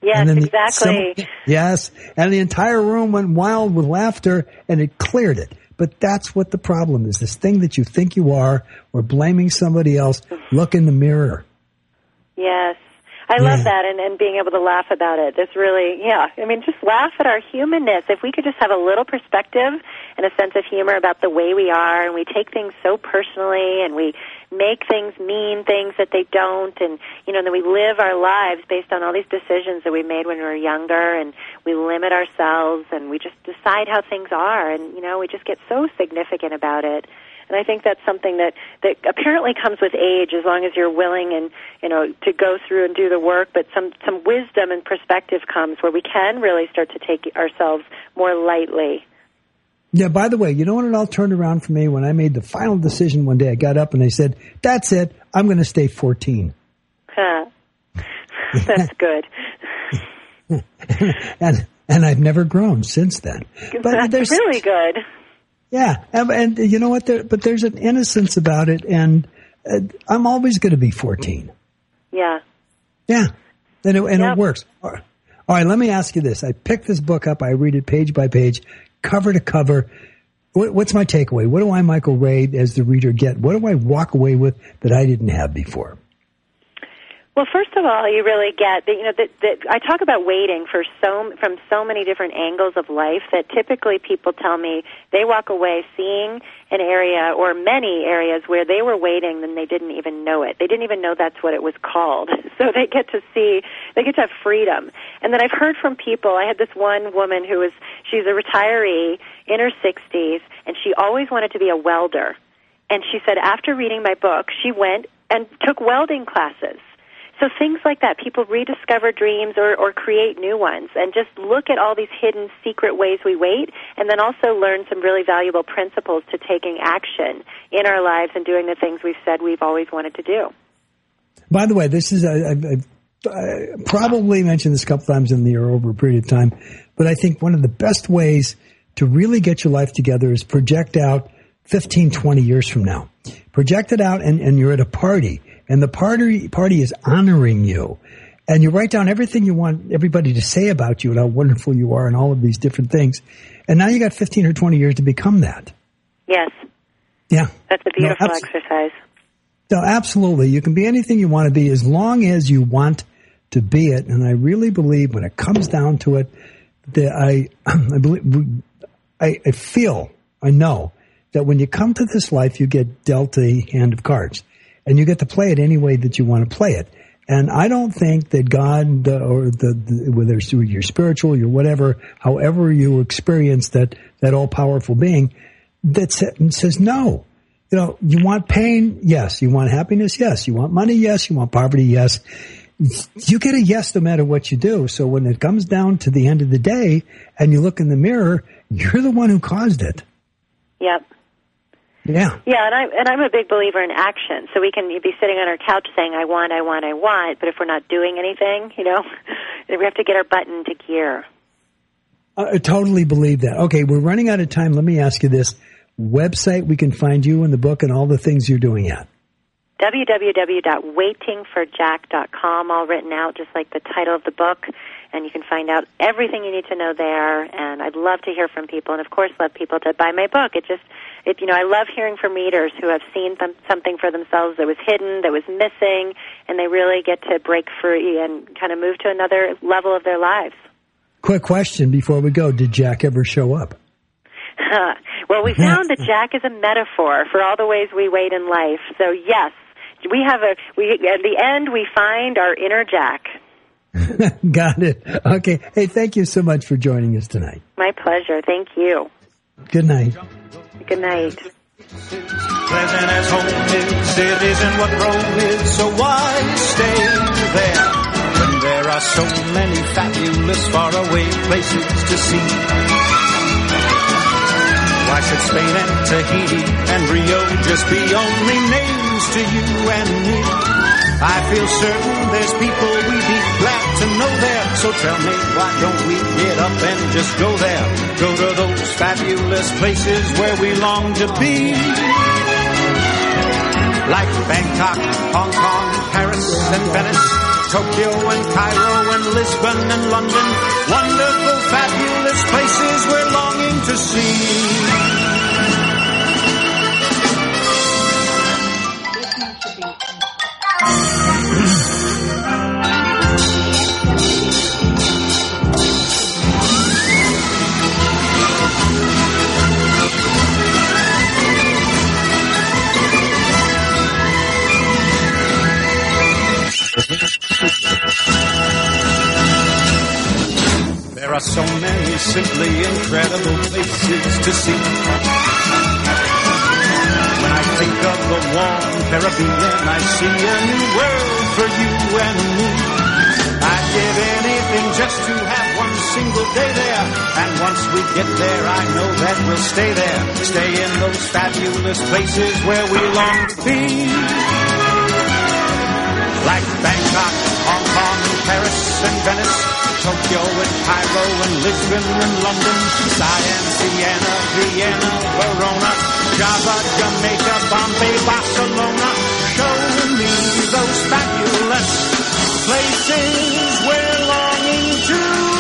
Yes, and then the, exactly. Some, yes, and the entire room went wild with laughter, and it cleared it. But that's what the problem is, this thing that you think you are, or blaming somebody else. Look in the mirror. Yes. I yeah. love that, and, and being able to laugh about it. It's really, yeah, I mean, just laugh at our humanness. If we could just have a little perspective and a sense of humor about the way we are, and we take things so personally, and we make things mean things that they don't, and, you know, then we live our lives based on all these decisions that we made when we were younger, and we limit ourselves, and we just decide how things are, and, you know, we just get so significant about it. And I think that's something that, that apparently comes with age, as long as you're willing and, you know, to go through and do the work. But some, some wisdom and perspective comes where we can really start to take ourselves more lightly. Yeah, by the way, you know what it all turned around for me when I made the final decision one day? I got up and I said, that's it. I'm going to stay fourteen. Huh. That's good. and and I've never grown since then. But that's really good. Yeah, and, and you know what? There, but there's an innocence about it, and uh, I'm always going to be fourteen. Yeah. Yeah, and it, and yep. it works. All right. All right, let me ask you this. I pick this book up. I read it page by page, cover to cover. What, what's my takeaway? What do I, Michael Ray, as the reader, get? What do I walk away with that I didn't have before? Well, first of all, you really get that, you know, that, that I talk about waiting for so, from so many different angles of life that typically people tell me they walk away seeing an area or many areas where they were waiting and they didn't even know it. They didn't even know that's what it was called. So they get to see, they get to have freedom. And then I've heard from people, I had this one woman who was, she's a retiree in her sixties, and she always wanted to be a welder. And she said after reading my book, she went and took welding classes. So things like that, people rediscover dreams or, or create new ones, and just look at all these hidden secret ways we wait, and then also learn some really valuable principles to taking action in our lives and doing the things we've said we've always wanted to do. By the way, this is, I, I've, I probably mentioned this a couple times in the year over a period of time, but I think one of the best ways to really get your life together is project out fifteen, twenty years from now. Project it out, and, and you're at a party. And the party party is honoring you. And you write down everything you want everybody to say about you and how wonderful you are and all of these different things. And now you got fifteen or twenty years to become that. Yes. Yeah. That's a beautiful no, abso- exercise. No, absolutely. You can be anything you want to be as long as you want to be it. And I really believe when it comes down to it, that I, I believe, I, I feel, I know that when you come to this life, you get dealt a hand of cards. And you get to play it any way that you want to play it. And I don't think that God, the, or the, the whether it's your spiritual, your whatever, however you experience that, that all-powerful being, that says no. You know, you want pain? Yes. You want happiness? Yes. You want money? Yes. You want poverty? Yes. You get a yes no matter what you do. So when it comes down to the end of the day and you look in the mirror, you're the one who caused it. Yep. Yeah. Yeah, and, I, and I'm a big believer in action. So we can be sitting on our couch saying, I want, I want, I want, but if we're not doing anything, you know, we have to get our butt into gear. I totally believe that. Okay, we're running out of time. Let me ask you this. Website we can find you in the book and all the things you're doing at. w w w dot waiting for jack dot com, all written out just like the title of the book. And you can find out everything you need to know there. And I'd love to hear from people, and of course, love people to buy my book. It just, it, you know, I love hearing from readers who have seen th- something for themselves that was hidden, that was missing, and they really get to break free and kind of move to another level of their lives. Quick question before we go: did Jack ever show up? Well, we found that Jack is a metaphor for all the ways we wait in life. So yes, we have a. We at the end we find our inner Jack. Got it. Okay. Hey, thank you so much for joining us tonight. My pleasure. Thank you. Good night. Good night. Pleasant as home is, it isn't what Rome is, so why stay there when there are so many fabulous faraway places to see? Why should Spain and Tahiti and Rio just be only names to you and me? I feel certain there's people we'd be glad to know there. So tell me, why don't we get up and just go there? Go to those fabulous places where we long to be. Like Bangkok, Hong Kong, Paris, and Venice, Tokyo and Cairo and Lisbon and London. Wonderful, fabulous places we're longing to see. There are so many simply incredible places to see. When I think of the warm Caribbean, I see a new world for you and me. I'd give anything just to have one single day there. And once we get there, I know that we'll stay there. Stay in those fabulous places where we long to be. Like Bangkok, Hong Kong, Paris and Venice, Tokyo and Cairo and Lisbon and London, Siam, Siena, Vienna, Verona, Java, Jamaica, Bombay, Barcelona. Show me those fabulous places we're longing to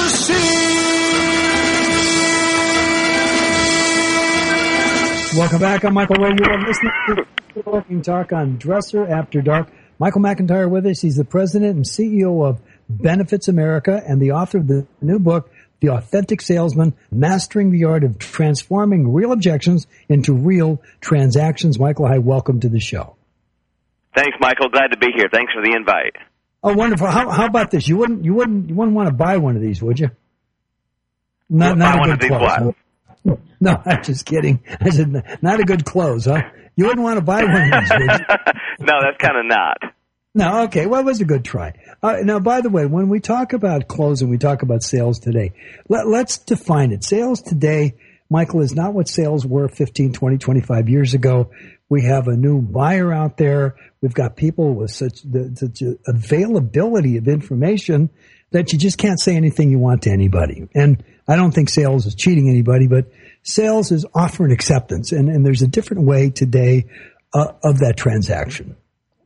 see. Welcome back. I'm Michael Ray. You are listening to Walking Talk on Dresser After Dark. Michael McIntyre with us. He's the president and C E O of Benefits America and the author of the new book, The Authentic Salesman, Mastering the Art of Transforming Real Objections into Real Transactions. Michael, hi, welcome to the show. Thanks, Michael. Glad to be here. Thanks for the invite. Oh, wonderful. How, how about this? You wouldn't, you wouldn't, you wouldn't want to buy one of these, would you? Not, not a good close. No, no, I'm just kidding. I said, not a good close, huh? You wouldn't want to buy one of these, would you? No, that's kind of not. No, okay. Well, it was a good try. Uh, now, by the way, when we talk about closing, we talk about sales today. Let, let's define it. Sales today, Michael, is not what sales were fifteen, twenty, twenty-five years ago. We have a new buyer out there. We've got people with such, the, such a availability of information that you just can't say anything you want to anybody. And I don't think sales is cheating anybody, but sales is offering acceptance. And, and there's a different way today uh, of that transaction.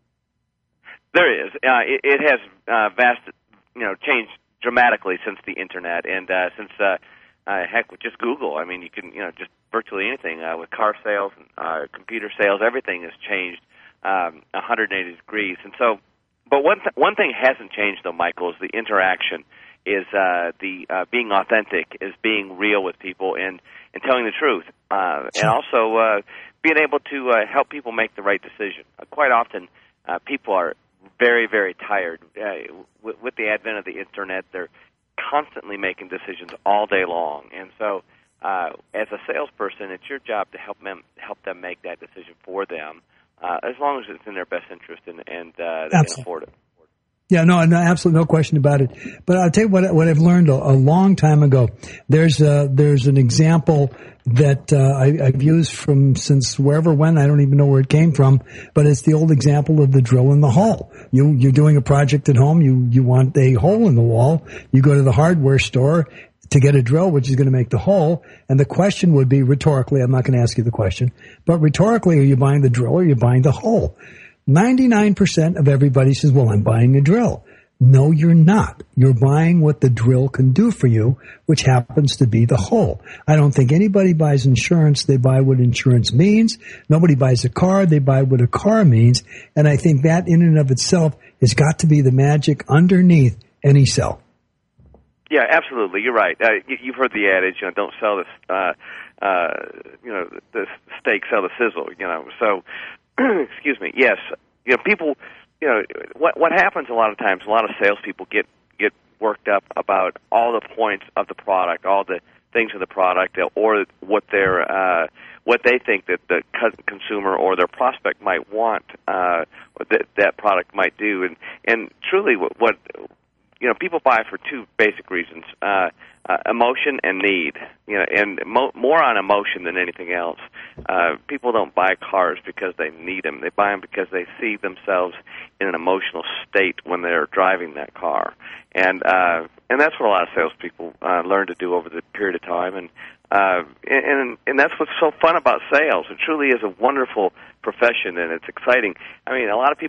There is. Uh, it, it has uh, vast, you know, changed dramatically since the internet, and uh, since uh, uh, heck, with just Google. I mean, you can, you know, just virtually anything uh, with car sales, and, uh, computer sales. Everything has changed um, one hundred eighty degrees. And so, but one th- one thing hasn't changed though, Michael, is the interaction. Is uh, the uh, being authentic, is being real with people, and and telling the truth, uh, and also uh, being able to uh, help people make the right decision. Uh, quite often, uh, people are very, very tired. Uh, with, with the advent of the internet, they're constantly making decisions all day long. And so uh, as a salesperson, it's your job to help them help them make that decision for them, uh, as long as it's in their best interest and, and uh, they can afford it. Yeah, no, no, absolutely no question about it. But I'll tell you what, what I've learned a, a long time ago. There's a, there's an example that uh, I, I've used from since wherever, when, I don't even know where it came from, but it's the old example of the drill in the hole. You, you're doing a project at home, you, you want a hole in the wall, you go to the hardware store to get a drill, which is going to make the hole, and the question would be, rhetorically, I'm not going to ask you the question, but rhetorically, are you buying the drill or are you buying the hole? ninety-nine percent of everybody says, well, I'm buying a drill. No, you're not. You're buying what the drill can do for you, which happens to be the hole. I don't think anybody buys insurance. They buy what insurance means. Nobody buys a car. They buy what a car means. And I think that in and of itself has got to be the magic underneath any sell. Yeah, absolutely. You're right. Uh, you, you've heard the adage, you know, don't sell this, uh, uh, you know, the steak, sell the sizzle, you know. So, excuse me. Yes, you know, people, you know, what what happens a lot of times, a lot of salespeople get get worked up about all the points of the product, all the things of the product, or what they're uh, what they think that the consumer or their prospect might want, uh, that that product might do, and and truly, what, what you know, people buy for two basic reasons: uh, uh, emotion and need. You know, and mo- more on emotion than anything else. Uh, people don't buy cars because they need them. They buy them because they see themselves in an emotional state when they're driving that car, and uh, and that's what a lot of salespeople uh, learn to do over the period of time. And uh, and and that's what's so fun about sales. It truly is a wonderful profession, and it's exciting. I mean, a lot of people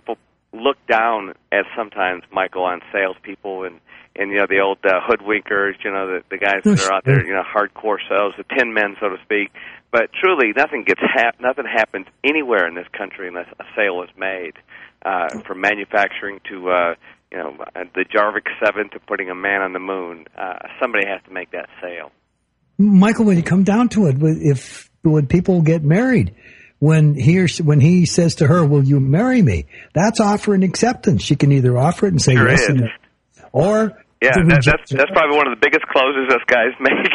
look down as sometimes, Michael, on salespeople and, and you know, the old uh, hoodwinkers, you know, the, the guys that are out there, you know, hardcore sales, the tin men, so to speak. But truly, nothing gets hap- nothing happens anywhere in this country unless a sale is made, uh, from manufacturing to, uh, you know, the Jarvik seven to putting a man on the moon. Uh, somebody has to make that sale. Michael, when you come down to it, if when people get married, when he or she, when he says to her, "Will you marry me?" That's offer and acceptance. She can either offer it and say sure yes, is. and or yeah, that, that's that's probably one of the biggest closes us guys make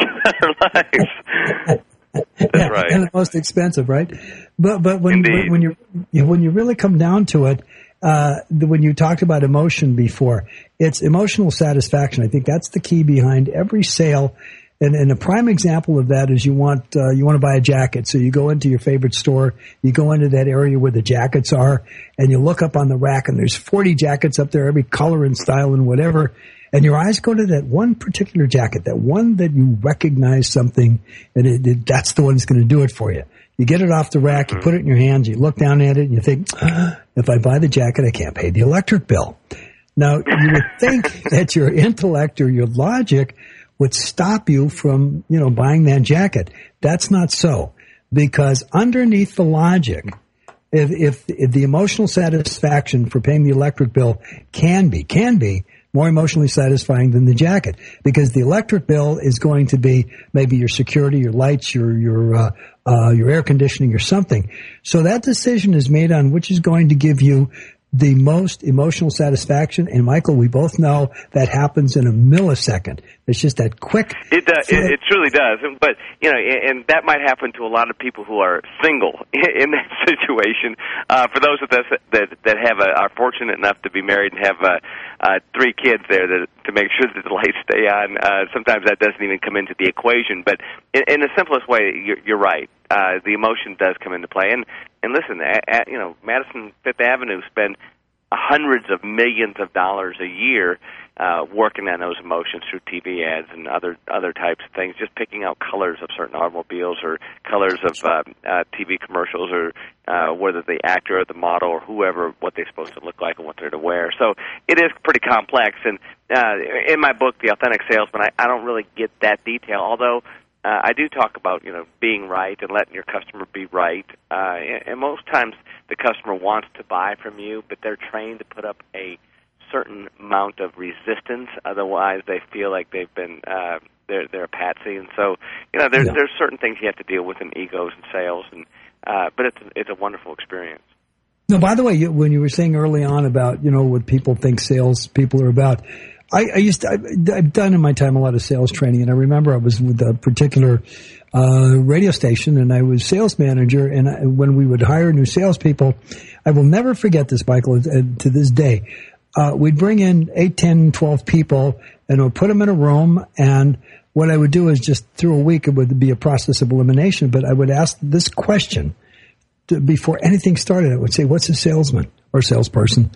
in our lives. That's yeah, right, and the most expensive, right? But but when Indeed. when you when you really come down to it, uh, the, when you talked about emotion before, it's emotional satisfaction. I think that's the key behind every sale. And, and a prime example of that is you want uh, you want to buy a jacket, so you go into your favorite store, you go into that area where the jackets are, and you look up on the rack, and there's forty jackets up there, every color and style and whatever, and your eyes go to that one particular jacket, that one that you recognize something, and it, it, that's the one that's going to do it for you. You get it off the rack, you put it in your hands, you look down at it, and you think, ah, if I buy the jacket, I can't pay the electric bill. Now, you would think that your intellect or your logic would stop you from, you know, buying that jacket. That's not so, because underneath the logic, if, if, if the emotional satisfaction for paying the electric bill can be, can be more emotionally satisfying than the jacket, because the electric bill is going to be maybe your security, your lights, your, your, uh, uh, your air conditioning or something. So that decision is made on which is going to give you the most emotional satisfaction. And Michael, we both know that happens in a millisecond. It's just that quick. It does. It, it truly does. But, you know, and that might happen to a lot of people who are single in that situation. Uh, for those of us that, that have a, are fortunate enough to be married and have uh, uh, three kids there to, to make sure that the lights stay on, uh, sometimes that doesn't even come into the equation. But in, in the simplest way, you're, you're right. Uh, the emotion does come into play. And, and listen, at, at, you know, Madison Fifth Avenue spend hundreds of millions of dollars a year uh, working on those emotions through T V ads and other other types of things, just picking out colors of certain automobiles or colors of uh, uh, T V commercials, or uh, whether the actor or the model or whoever, what they're supposed to look like and what they're to wear. So it is pretty complex. And uh, in my book, The Authentic Salesman, I, I don't really get that detail, although Uh, I do talk about, you know, being right and letting your customer be right. Uh, and, and most times the customer wants to buy from you, but they're trained to put up a certain amount of resistance. Otherwise, they feel like they've been uh, they're they're a patsy. And so, you know, there's yeah. there's certain things you have to deal with in egos and sales. And uh, but it's it's a wonderful experience. No, by the way, you, when you were saying early on about, you know, what people think sales people are about, I, I used to, I, I've done in my time a lot of sales training, and I remember I was with a particular uh, radio station, and I was sales manager, and I, when we would hire new salespeople, I will never forget this, Michael, uh, to this day. Uh, we'd bring in eight, ten, twelve people, and we'd put them in a room, and what I would do is just through a week, it would be a process of elimination, but I would ask this question to, before anything started. I would say, what's a salesman or salesperson?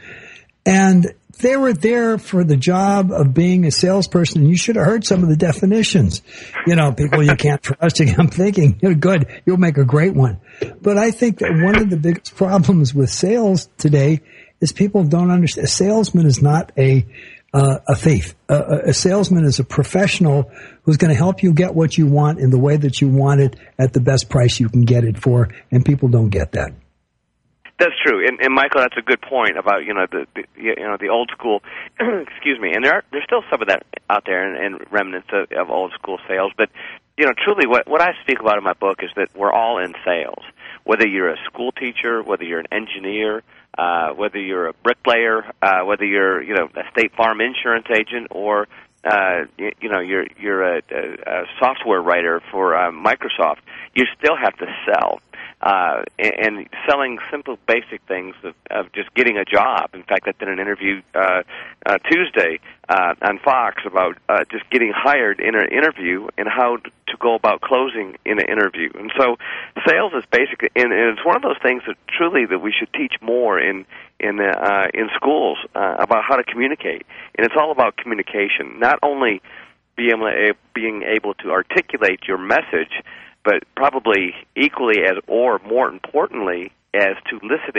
And they were there for the job of being a salesperson, and you should have heard some of the definitions. You know, people you can't trust. I'm thinking, you're good, you'll make a great one. But I think that one of the biggest problems with sales today is people don't understand. A salesman is not a uh, a thief. A, a salesman is a professional who's going to help you get what you want in the way that you want it at the best price you can get it for, and people don't get that. That's true, and, and Michael, that's a good point about you know the, the you know the old school. excuse me, and there are there's still some of that out there, and, and remnants of, of old school sales. But you know, truly, what what I speak about in my book is that we're all in sales. Whether you're a school teacher, whether you're an engineer, uh, whether you're a bricklayer, uh, whether you're you know a State Farm insurance agent, or uh, you, you know you're you're a, a, a software writer for uh, Microsoft, you still have to sell. Uh, and, and selling simple, basic things of, of just getting a job. In fact, I did an interview uh, uh, Tuesday uh, on Fox about uh, just getting hired in an interview and how to go about closing in an interview. And so, sales is basically, and, and it's one of those things that truly that we should teach more in in uh, in schools uh, about how to communicate. And it's all about communication, not only being able to, being able to articulate your message, but probably equally as, or more importantly, as to listening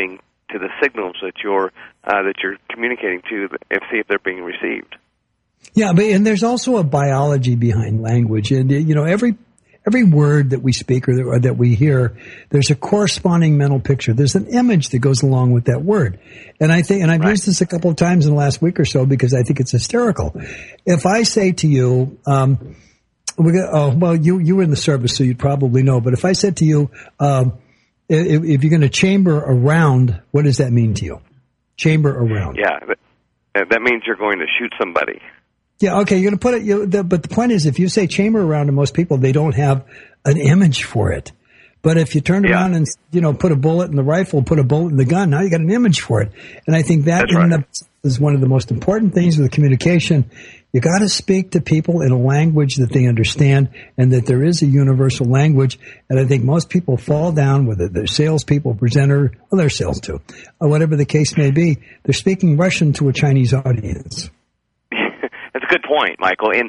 to the signals that you're uh, that you're communicating to, and see if they're being received. Yeah, but and there's also a biology behind language, and you know every every word that we speak or that, or that we hear, there's a corresponding mental picture. There's an image that goes along with that word, and I think, and I've right. used this a couple of times in the last week or so because I think it's hysterical. If I say to you, um, we got, oh well, you you were in the service, so you'd probably know. But if I said to you, um, if, if you're going to chamber around, what does that mean to you? Chamber around. Yeah, that, that means you're going to shoot somebody. Yeah, okay, you're going to put it, you, the, but the point is, if you say chamber around to most people, they don't have an image for it. But if you turn yeah. around and, you know, put a bullet in the rifle, put a bullet in the gun, now you got an image for it. And I think that That's in right. the, is one of the most important things with communication. You got to speak to people in a language that they understand, and that there is a universal language. And I think most people fall down, whether they're salespeople, presenter, well, they're sales too, or whatever the case may be. They're speaking Russian to a Chinese audience. That's a good point, Michael. And,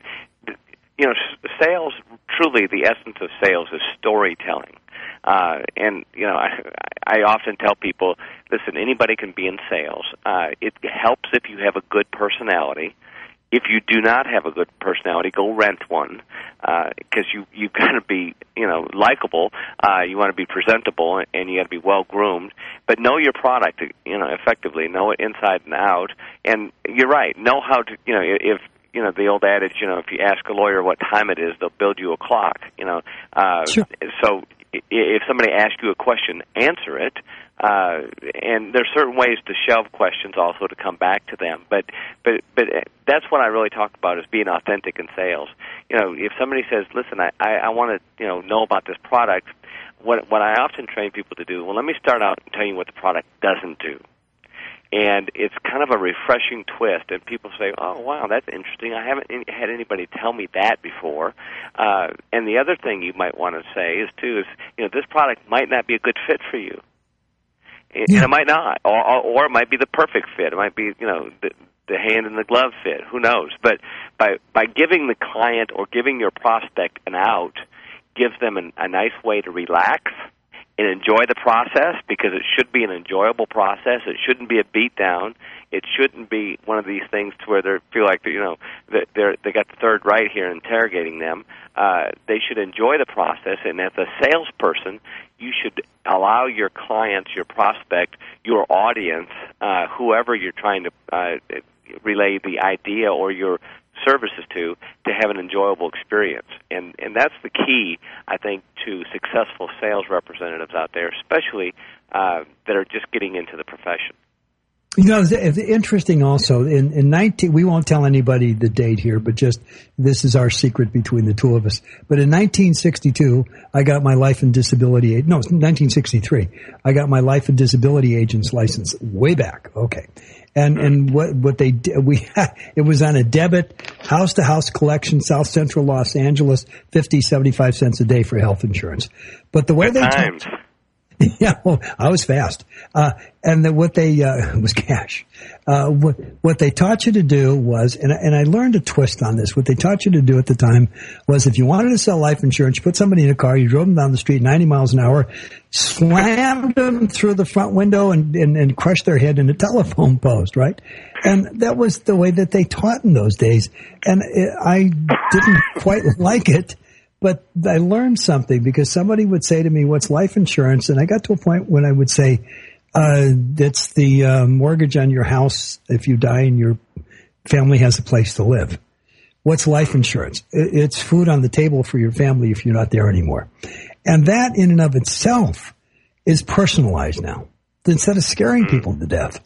you know, sales, truly the essence of sales is storytelling. Uh, and, you know, I, I often tell people, listen, anybody can be in sales. Uh, it helps if you have a good personality. If you do not have a good personality, go rent one, because uh, you you got to be, you know, likable. Uh, you want to be presentable, and you got to be well groomed. But know your product, you know, effectively. Know it inside and out. And you're right. Know how to, you know, if you know the old adage, you know, if you ask a lawyer what time it is, they'll build you a clock. You know, uh, sure. So if somebody asks you a question, answer it. Uh, and there's certain ways to shelve questions also to come back to them. But, but, but that's what I really talk about is being authentic in sales. You know, if somebody says, listen, I, I, I want to, you know, know about this product, what, what I often train people to do, well, let me start out and tell you what the product doesn't do. And it's kind of a refreshing twist, and people say, oh, wow, that's interesting. I haven't had anybody tell me that before. Uh, and the other thing you might want to say is, too, is, you know, this product might not be a good fit for you. And yeah. it might not, or, or, or it might be the perfect fit. It might be, you know, the, the hand in the glove fit. Who knows? But by by giving the client or giving your prospect an out, gives them an, a nice way to relax and enjoy the process, because it should be an enjoyable process. It shouldn't be a beatdown. It shouldn't be one of these things to where they feel like, you know, that they're they got the third right here interrogating them. Uh, they should enjoy the process, and as a salesperson, you should allow your clients, your prospect, your audience, uh, whoever you're trying to uh, relay the idea or your services to, to have an enjoyable experience. And and that's the key, I think, to successful sales representatives out there, especially uh, that are just getting into the profession. You know, it's interesting also, in, in nineteen, we won't tell anybody the date here, but just, this is our secret between the two of us. But in nineteen sixty-two, I got my life and disability, no, it's nineteen sixty-three, I got my life and disability agent's license way back. Okay. And, and what, what they did, we had, it was on a debit, house to house collection, South Central Los Angeles, fifty, seventy-five cents a day for health insurance. But the way Good they times. talked, yeah, well, I was fast. Uh, and the, what they, uh, was cash. Uh, what, what they taught you to do was, and, and I learned a twist on this. What they taught you to do at the time was, if you wanted to sell life insurance, you put somebody in a car, you drove them down the street ninety miles an hour, slammed them through the front window and, and, and crushed their head in a telephone post, right? And that was the way that they taught in those days. And it, I didn't quite like it. But I learned something, because somebody would say to me, what's life insurance? And I got to a point when I would say, uh, it's the uh, mortgage on your house if you die and your family has a place to live. What's life insurance? It's food on the table for your family if you're not there anymore. And that in and of itself is personalized now, instead of scaring people to death.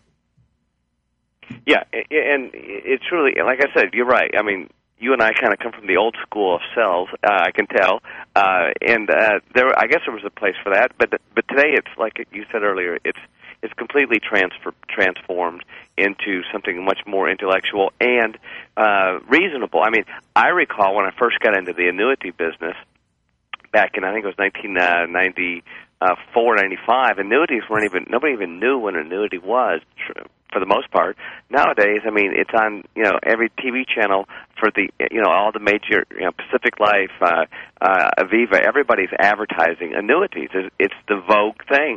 Yeah, and it's really, like I said, you're right. I mean, you and I kind of come from the old school of sales, uh, I can tell, uh, and uh, there, I guess there was a place for that. But but today, it's like you said earlier, it's it's completely transfer, transformed into something much more intellectual and uh, reasonable. I mean, I recall when I first got into the annuity business back in, I think it was nineteen ninety-four, ninety-five. Annuities weren't even, nobody even knew what an annuity was. For the most part. Nowadays, I mean, it's on, you know, every T V channel for the, you know, all the major, you know, Pacific Life, uh, uh, Aviva, everybody's advertising annuities. It's, it's the vogue thing.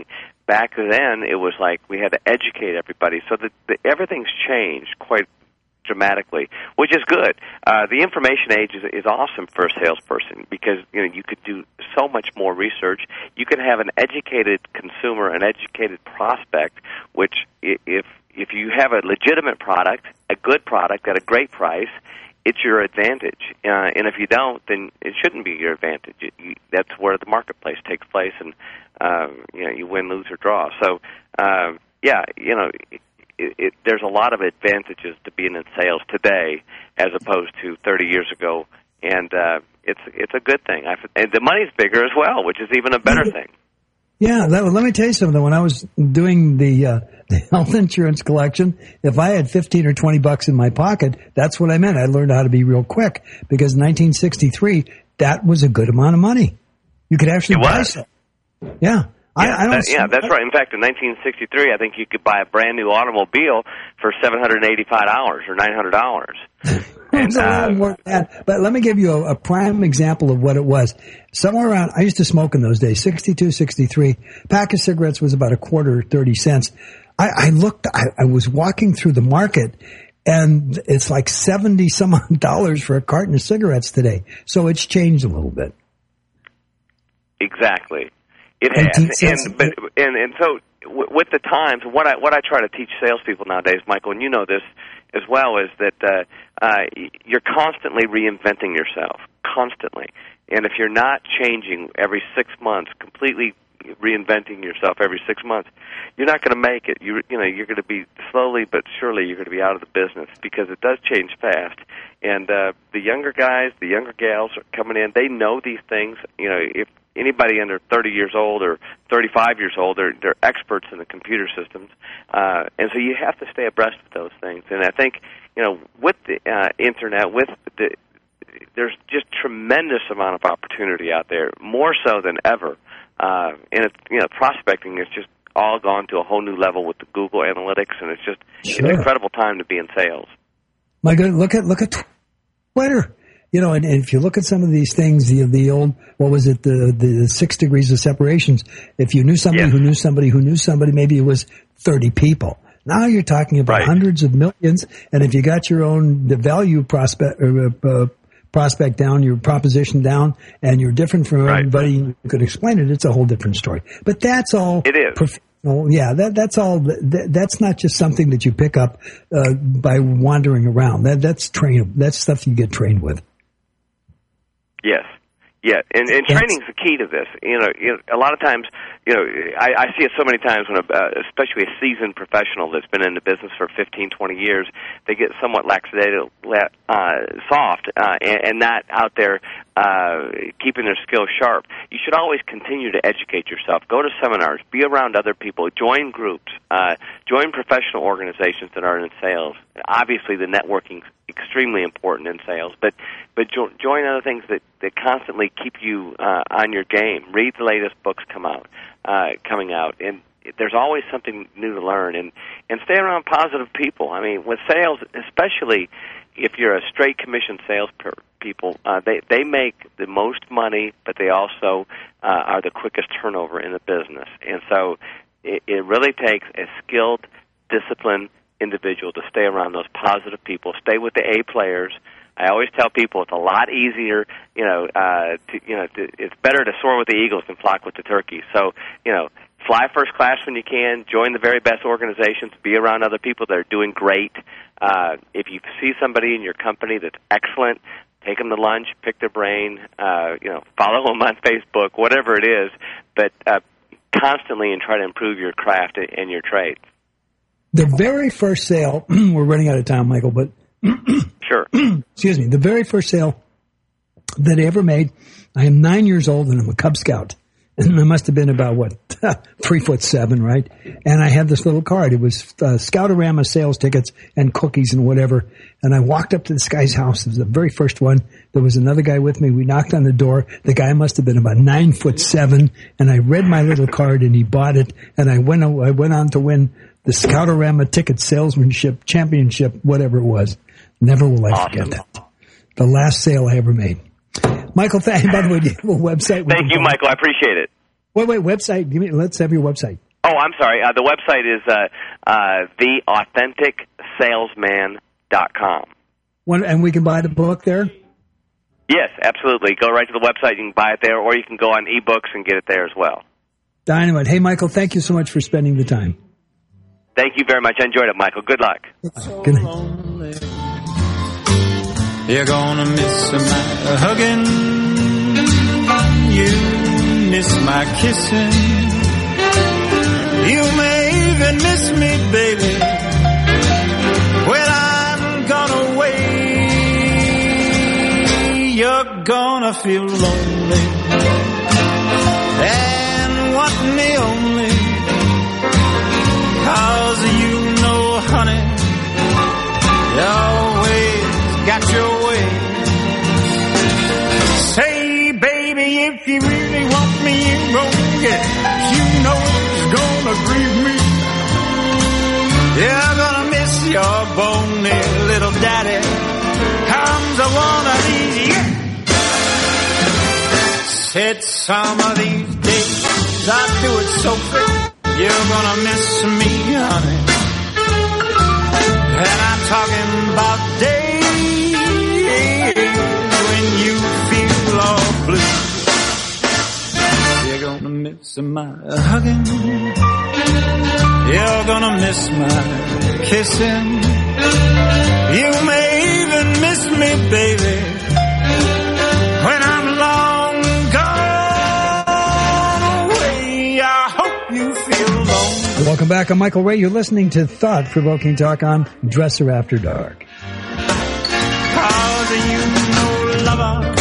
back then it was like we had to educate everybody. So that the, everything's changed quite dramatically, which is good. Uh, the information age is, is awesome for a salesperson because you know you could do so much more research. You could have an educated consumer, an educated prospect, which if if you have a legitimate product, a good product at a great price, it's your advantage. Uh, and if you don't, then it shouldn't be your advantage. It, you, that's where the marketplace takes place, and uh, you know you win, lose, or draw. So uh, yeah, you know. It, it, there's a lot of advantages to being in sales today as opposed to thirty years ago, and uh, it's it's a good thing. I, and the money's bigger as well, which is even a better thing. Yeah, that, let me tell you something. When I was doing the, uh, the health insurance collection, if I had fifteen or twenty bucks in my pocket, that's what I meant. I learned how to be real quick because in nineteen sixty-three, that was a good amount of money. You could actually it buy was. something. Yeah. Yeah, I, I don't that, yeah, that's right. In fact, in nineteen sixty-three, I think you could buy a brand new automobile for seven hundred eighty-five dollars or nine hundred dollars. It's a lot more than that. But let me give you a, a prime example of what it was. Somewhere around, I used to smoke in those days, sixty-two, sixty-three. Pack of cigarettes was about a quarter or thirty cents. I, I looked, I, I was walking through the market, and it's like seventy some odd dollars for a carton of cigarettes today. So it's changed a little bit. Exactly. It has, and but and and so w- with the times, what I what I try to teach salespeople nowadays, Michael, and you know this as well, is that uh, uh, you're constantly reinventing yourself, constantly, and if you're not changing every six months, completely reinventing yourself every six months, you're not going to make it. You you know you're going to be slowly but surely you're going to be out of the business because it does change fast. And uh, the younger guys, the younger gals are coming in. They know these things. You know, if anybody under thirty years old or thirty-five years old, they're, they're experts in the computer systems. Uh, and so you have to stay abreast of those things. And I think, you know, with the uh, Internet, with the, there's just tremendous amount of opportunity out there, more so than ever. Uh, and, it, you know, prospecting is just all gone to a whole new level with the Google Analytics, and it's just sure. It's an incredible time to be in sales. My God, look at look at Twitter. You know, and, and if you look at some of these things, the the old, what was it, the the six degrees of separations. If you knew somebody yes. who knew somebody who knew somebody, maybe it was thirty people. Now you're talking about right. hundreds of millions, and if you got your own the value prospect or, uh, prospect down, your proposition down, and you're different from right. everybody, you could explain it. It's a whole different story. But that's all. It is. Prof- Well, yeah, that, that's all. That, that's not just something that you pick up uh, by wandering around. That that's train. That's stuff you get trained with. Yes, yeah, and, and training's the key to this. You know, you know, a lot of times, you know, I, I see it so many times when, a, uh, especially a seasoned professional that's been in the business for fifteen, twenty years, they get somewhat lackadaisical, uh, soft, uh, and, and not out there uh, keeping their skills sharp. You should always continue to educate yourself. Go to seminars, be around other people, join groups, uh, join professional organizations that are in sales. Obviously, the networking's extremely important in sales, but but jo- join other things that, that constantly keep you uh, on your game. Read the latest books come out, uh, coming out, and there's always something new to learn. And, and stay around positive people. I mean, with sales, especially if you're a straight commission sales per- people, uh, they they make the most money, but they also uh, are the quickest turnover in the business. And so it, it really takes a skilled, disciplined individual to stay around those positive people. Stay with the A players. I always tell people it's a lot easier, you know, uh, to, you know, to, it's better to soar with the eagles than flock with the turkeys. So, you know, fly first class when you can, join the very best organizations, be around other people that are doing great. Uh, if you see somebody in your company that's excellent, take them to lunch, pick their brain, uh, you know, follow them on Facebook, whatever it is, but uh, constantly and try to improve your craft and your trade. The very first sale, we're running out of time, Michael, but sure. Excuse me. The very first sale that I ever made, I am nine years old and I'm a Cub Scout. And I must have been about, what, three foot seven, right? And I had this little card. It was uh, Scoutorama sales tickets and cookies and whatever. And I walked up to this guy's house. It was the very first one. There was another guy with me. We knocked on the door. The guy must have been about nine foot seven. And I read my little card and he bought it. And I went, I went on to win the Scoutorama ticket salesmanship championship, whatever it was. Never will I awesome. forget that. The last sale I ever made. Michael, thank you. By the way, do you have a website? Thank you, Michael. I appreciate it. Wait, wait, website. Give me. Let's have your website. Oh, oh, I'm sorry. Uh, the website is uh, uh, the authentic salesman dot com. When, and we can buy the book there? Yes, absolutely. Go right to the website. You can buy it there, or you can go on ebooks and get it there as well. Dynamite. Hey, Michael, thank you so much for spending the time. Thank you very much. I enjoyed it, Michael. Good luck. So Good night. You're gonna miss my hugging. You miss my kissing. You may even miss me, baby, when I'm gone away. You're gonna feel lonely and want me only, 'cause you know, honey, you always got your way. Say, baby, if you really want me, you gon' get it. You know it's gonna grieve me. You're gonna miss your bony little daddy. Comes a one of these years. Said some of these days I do it so quick. You're gonna miss me, honey. And I'm talking about days when you feel all blue. You're gonna miss my hugging. You're gonna miss my kissing. You may even miss me, baby, when I'm long gone away. I hope you feel lonely. Welcome back. I'm Michael Ray. You're listening to Thought-Provoking Talk on Dresser After Dark. 'Cause you know, lover,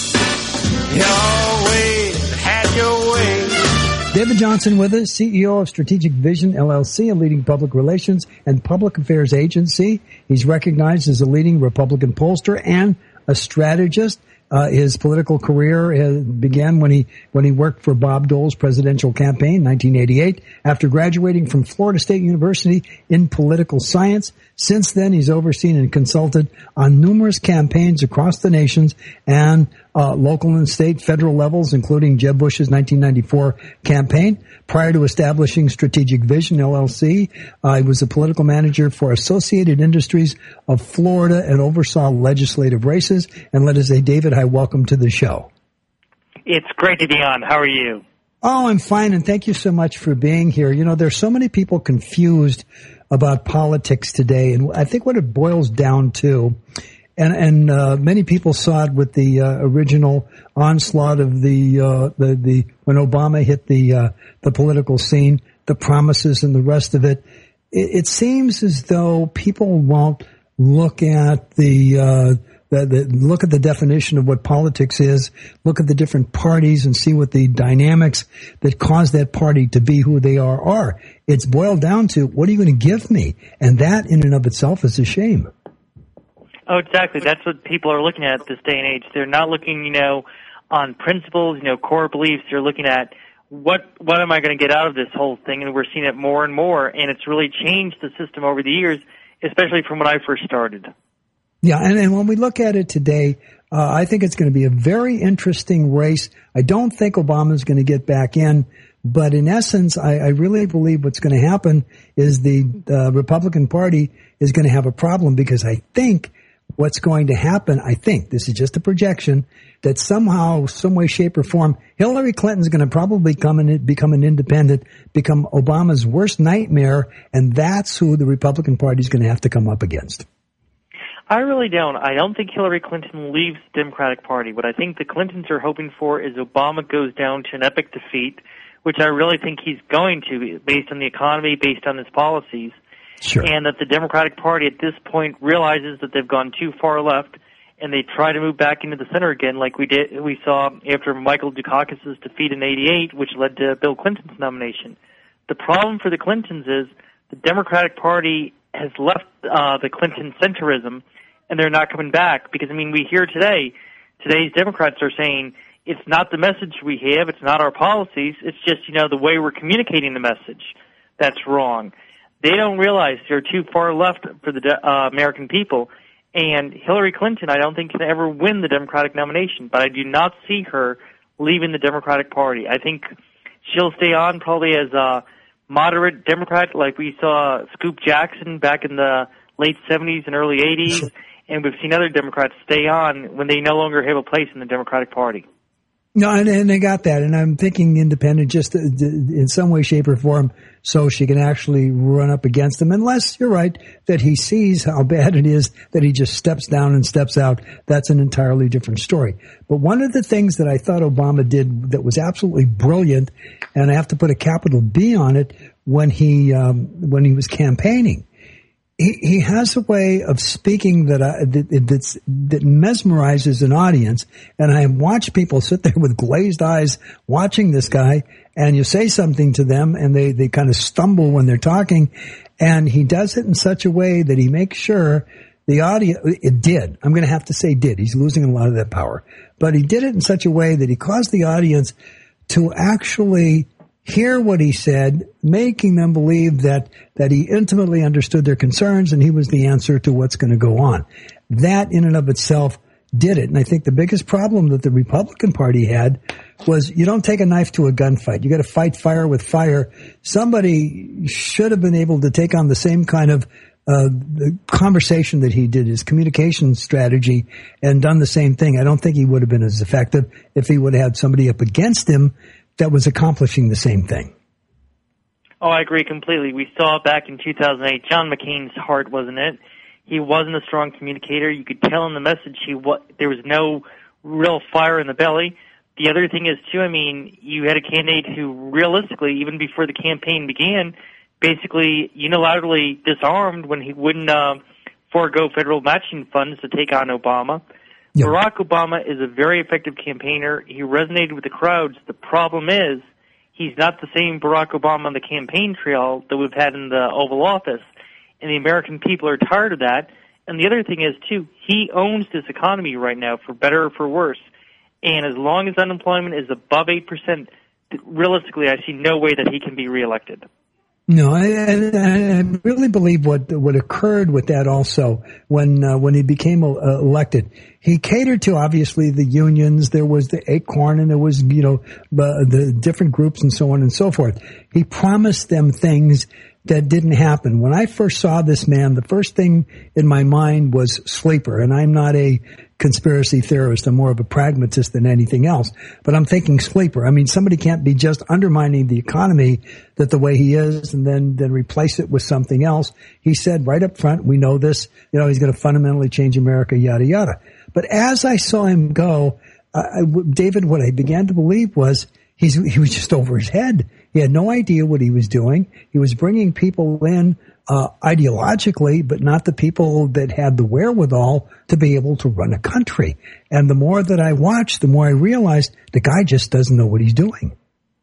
you always had your way. David Johnson with us, C E O of Strategic Vision, L L C, a leading public relations and public affairs agency. He's recognized as a leading Republican pollster and a strategist. Uh, his political career uh, began when he when he worked for Bob Dole's presidential campaign in nineteen eighty-eight. After graduating from Florida State University in political science, since then he's overseen and consulted on numerous campaigns across the nations and uh, local and state, federal levels, including Jeb Bush's nineteen ninety-four campaign. Prior to establishing Strategic Vision, L L C, uh, he was a political manager for Associated Industries of Florida and oversaw legislative races. And let us say, David, hi, welcome to the show. It's great to be on. How are you? Oh, I'm fine, and thank you so much for being here. You know, there's so many people confused about politics today, and I think what it boils down to, and and uh, many people saw it with the uh, original onslaught of the uh, the the when Obama hit the uh, the political scene, the promises and the rest of it. It, it seems as though people won't look at the uh, The, the, look at the definition of what politics is, look at the different parties and see what the dynamics that cause that party to be who they are are. It's boiled down to, what are you going to give me? And that in and of itself is a shame. Oh, exactly. That's what people are looking at this day and age. They're not looking, you know, on principles, you know, core beliefs. They're looking at what what am I going to get out of this whole thing? And we're seeing it more and more. And it's really changed the system over the years, especially from when I first started. Yeah, and, and when we look at it today, uh, I think it's going to be a very interesting race. I don't think Obama's going to get back in, but in essence, I, I really believe what's going to happen is the uh, Republican Party is going to have a problem, because I think what's going to happen, I think, this is just a projection, that somehow, some way, shape, or form, Hillary Clinton's going to probably come in, become an independent, become Obama's worst nightmare, and that's who the Republican Party is going to have to come up against. I really don't. I don't think Hillary Clinton leaves the Democratic Party. What I think the Clintons are hoping for is Obama goes down to an epic defeat, which I really think he's going to, based on the economy, based on his policies. Sure. And that the Democratic Party at this point realizes that they've gone too far left, and they try to move back into the center again, like we did. We saw after Michael Dukakis's defeat in eighty-eight, which led to Bill Clinton's nomination. The problem for the Clintons is the Democratic Party has left uh, the Clinton centrism, and they're not coming back. Because, I mean, we hear today, today's Democrats are saying it's not the message we have, it's not our policies, it's just, you know, the way we're communicating the message that's wrong. They don't realize they're too far left for the uh, American people. And Hillary Clinton, I don't think, can ever win the Democratic nomination, but I do not see her leaving the Democratic Party. I think she'll stay on probably as uh, moderate Democrat like we saw Scoop Jackson back in the late seventies and early eighties, and we've seen other Democrats stay on when they no longer have a place in the Democratic Party. No, and, and they got that, and I'm thinking independent just in some way, shape, or form so she can actually run up against him, unless you're right that he sees how bad it is that he just steps down and steps out. That's an entirely different story. But one of the things that I thought Obama did that was absolutely brilliant, and I have to put a capital B on it, when he um, when he was campaigning, He, he has a way of speaking that, I, that that's, that mesmerizes an audience, and I watch people sit there with glazed eyes watching this guy, and you say something to them, and they, they kind of stumble when they're talking, and he does it in such a way that he makes sure the audience, it did, I'm going to have to say did, he's losing a lot of that power, but he did it in such a way that he caused the audience to actually hear what he said, making them believe that, that he intimately understood their concerns and he was the answer to what's going to go on. That in and of itself did it. And I think the biggest problem that the Republican Party had was you don't take a knife to a gunfight. You got to fight fire with fire. Somebody should have been able to take on the same kind of uh the conversation that he did, his communication strategy, and done the same thing. I don't think he would have been as effective if he would have had somebody up against him that was accomplishing the same thing. Oh, I agree completely. We saw back in two thousand eight, John McCain's heart wasn't it. He wasn't a strong communicator. You could tell in the message he wa- there was no real fire in the belly. The other thing is, too, I mean, you had a candidate who realistically, even before the campaign began, basically unilaterally disarmed when he wouldn't uh, forego federal matching funds to take on Obama. Yep. Barack Obama is a very effective campaigner. He resonated with the crowds. The problem is he's not the same Barack Obama on the campaign trail that we've had in the Oval Office, and the American people are tired of that. And the other thing is, too, he owns this economy right now, for better or for worse. And as long as unemployment is above eight percent, realistically, I see no way that he can be reelected. No, I, I, I really believe what what occurred with that also when uh, when he became uh, elected. He catered to obviously the unions. There was the Acorn, and there was you know the, the different groups and so on and so forth. He promised them things that didn't happen. When I first saw this man, the first thing in my mind was sleeper, and I'm not a conspiracy theorist. I'm more of a pragmatist than anything else. But I'm thinking sleeper. I mean, somebody can't be just undermining the economy that the way he is and then, then replace it with something else. He said right up front, we know this, you know, he's going to fundamentally change America, yada, yada. But as I saw him go, uh, I, David, what I began to believe was he's, he was just over his head. He had no idea what he was doing. He was bringing people in Uh, ideologically, but not the people that had the wherewithal to be able to run a country. And the more that I watched, the more I realized the guy just doesn't know what he's doing.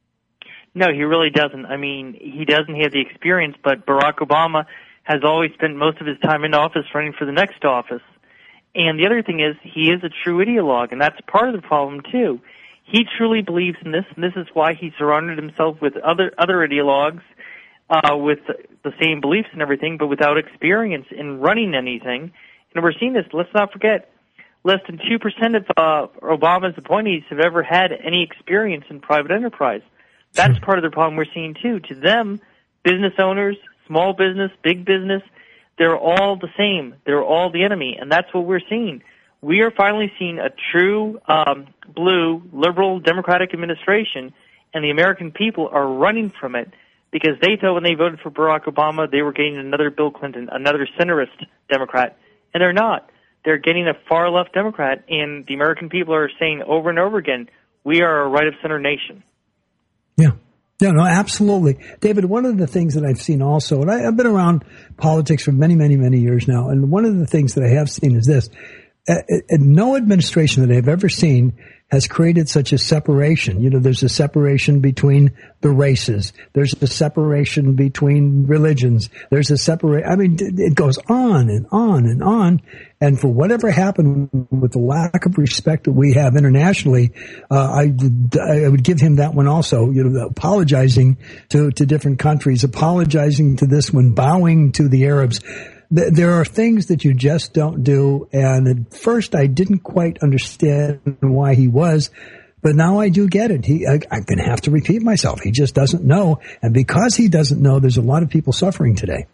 No, he really doesn't. I mean, he doesn't have the experience, but Barack Obama has always spent most of his time in office running for the next office. And the other thing is, he is a true ideologue, and that's part of the problem, too. He truly believes in this, and this is why he surrounded himself with other, other ideologues Uh, with the same beliefs and everything, but without experience in running anything. And we're seeing this. Let's not forget, less than two percent of uh, Obama's appointees have ever had any experience in private enterprise. That's part of the problem we're seeing, too. To them, business owners, small business, big business, they're all the same. They're all the enemy, and that's what we're seeing. We are finally seeing a true um, blue, liberal, democratic administration, and the American people are running from it, because they thought when they voted for Barack Obama, they were getting another Bill Clinton, another centrist Democrat. And they're not. They're getting a far-left Democrat, and the American people are saying over and over again, we are a right-of-center nation. Yeah. No, no, absolutely. David, one of the things that I've seen also, and I, I've been around politics for many, many, many years now, and one of the things that I have seen is this. Uh, uh, no administration that I've ever seen has created such a separation. You know, there's a separation between the races. There's a separation between religions. There's a separate, I mean, it goes on and on and on. And for whatever happened with the lack of respect that we have internationally, uh, I, I would give him that one also, you know, apologizing to, to different countries, apologizing to this one, bowing to the Arabs. There are things that you just don't do, and at first I didn't quite understand why he was, But now I do get it. He, I, I'm going to have to repeat myself. He just doesn't know. And because he doesn't know, there's a lot of people suffering today.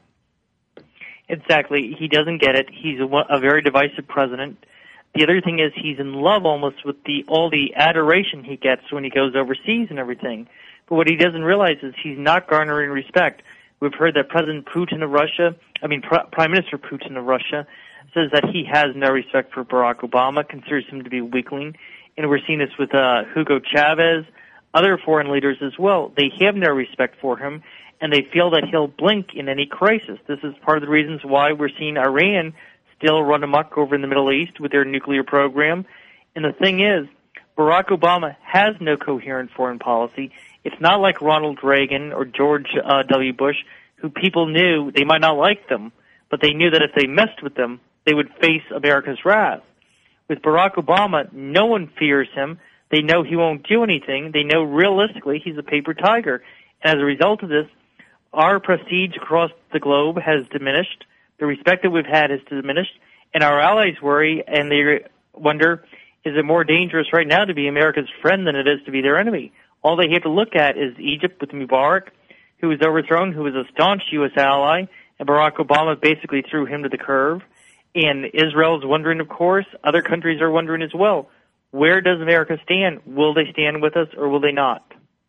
Exactly. He doesn't get it. He's a, a very divisive president. The other thing is he's in love almost with the all the adoration he gets when he goes overseas and everything. But what he doesn't realize is he's not garnering respect. We've heard that President Putin of Russia, I mean Pr- Prime Minister Putin of Russia, says that he has no respect for Barack Obama, considers him to be a weakling. And we're seeing this with uh, Hugo Chavez, other foreign leaders as well. They have no respect for him, and they feel that he'll blink in any crisis. This is part of the reasons why we're seeing Iran still run amok over in the Middle East with their nuclear program. And the thing is, Barack Obama has no coherent foreign policy. It's not like Ronald Reagan or George uh, W. Bush, who people knew they might not like them, but they knew that if they messed with them, they would face America's wrath. With Barack Obama, no one fears him. They know he won't do anything. They know realistically he's a paper tiger. And as a result of this, our prestige across the globe has diminished. The respect that we've had has diminished. And our allies worry and they wonder, is it more dangerous right now to be America's friend than it is to be their enemy? All they have to look at is Egypt with Mubarak, who was overthrown, who was a staunch U S ally, and Barack Obama basically threw him to the curve. And Israel's wondering, of course. Other countries are wondering as well. Where does America stand? Will they stand with us or will they not?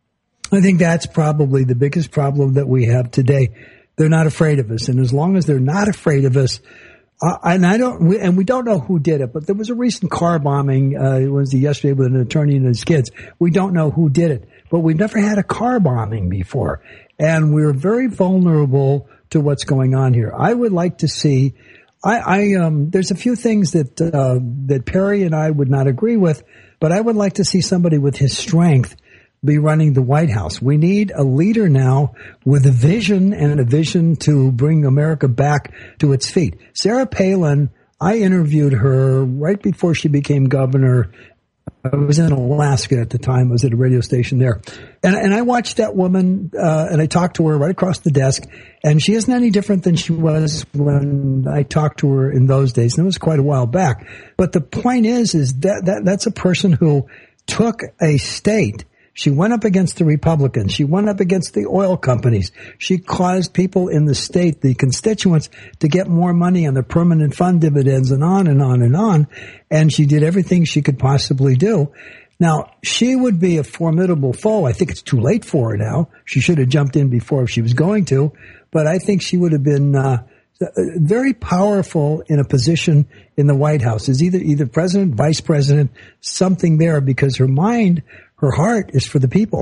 I think that's probably the biggest problem that we have today. They're not afraid of us. And as long as they're not afraid of us, uh, and I don't, we, and we don't know who did it, but there was a recent car bombing, uh, it was yesterday with an attorney and his kids. We don't know who did it, but we've never had a car bombing before. And we're very vulnerable to what's going on here. I would like to see I, I um, there's a few things that uh, that Perry and I would not agree with, but I would like to see somebody with his strength be running the White House. We need a leader now with a vision and a vision to bring America back to its feet. Sarah Palin, I interviewed her right before she became governor. I was in Alaska at the time. I was at a radio station there. And, and I watched that woman, uh, and I talked to her right across the desk, and she isn't any different than she was when I talked to her in those days. And it was quite a while back. But the point is, is that, that that's a person who took a state. She went up against the Republicans. She went up against the oil companies. She caused people in the state, the constituents, to get more money on the permanent fund dividends and on and on and on. And she did everything she could possibly do. Now, she would be a formidable foe. I think it's too late for her now. She should have jumped in before if she was going to. But I think she would have been uh, very powerful in a position in the White House as either either president, vice president, something there, because her mind, her heart is for the people.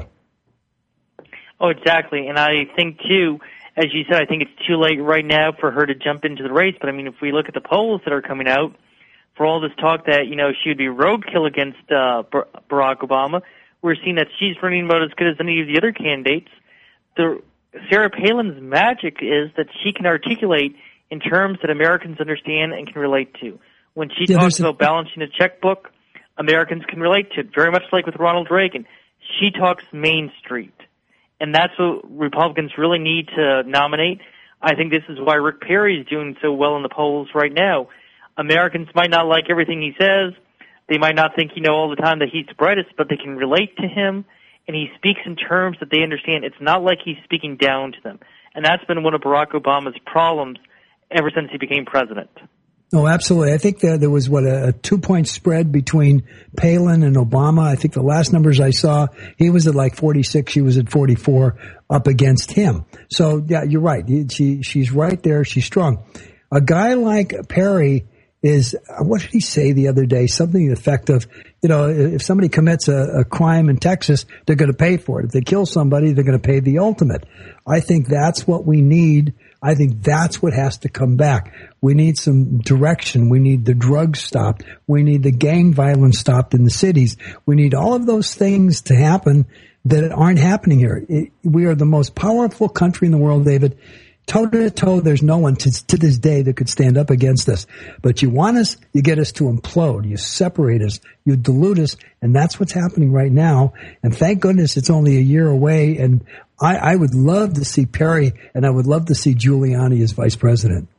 Oh, exactly. And I think, too, as you said, I think it's too late right now for her to jump into the race. But, I mean, if we look at the polls that are coming out, for all this talk that, you know, she would be roadkill against uh, Barack Obama, we're seeing that she's running about as good as any of the other candidates. The Sarah Palin's magic is that she can articulate in terms that Americans understand and can relate to. When she yeah, talks about a- balancing a checkbook, Americans can relate to it, very much like with Ronald Reagan. She talks Main Street, and that's what Republicans really need to nominate. I think this is why Rick Perry is doing so well in the polls right now. Americans might not like everything he says. They might not think, you know, all the time that he's the brightest, but they can relate to him, and he speaks in terms that they understand. It's not like he's speaking down to them, and that's been one of Barack Obama's problems ever since he became president. Oh, absolutely. I think that there was, what, a, a two-point spread between Palin and Obama. I think the last numbers I saw, he was at like forty-six, she was at forty-four up against him. So, yeah, you're right. She, she's right there. She's strong. A guy like Perry is, what did he say the other day? Something to the effect of, you know, if somebody commits a, a crime in Texas, they're going to pay for it. If they kill somebody, they're going to pay the ultimate. I think that's what we need. I think that's what has to come back. We need some direction. We need the drugs stopped. We need the gang violence stopped in the cities. We need all of those things to happen that aren't happening here. It, we are the most powerful country in the world, David. Toe to toe, there's no one to, to this day that could stand up against us. But you want us, you get us to implode. You separate us, you dilute us, and that's what's happening right now. And thank goodness it's only a year away. And I, I would love to see Perry, and I would love to see Giuliani as vice president.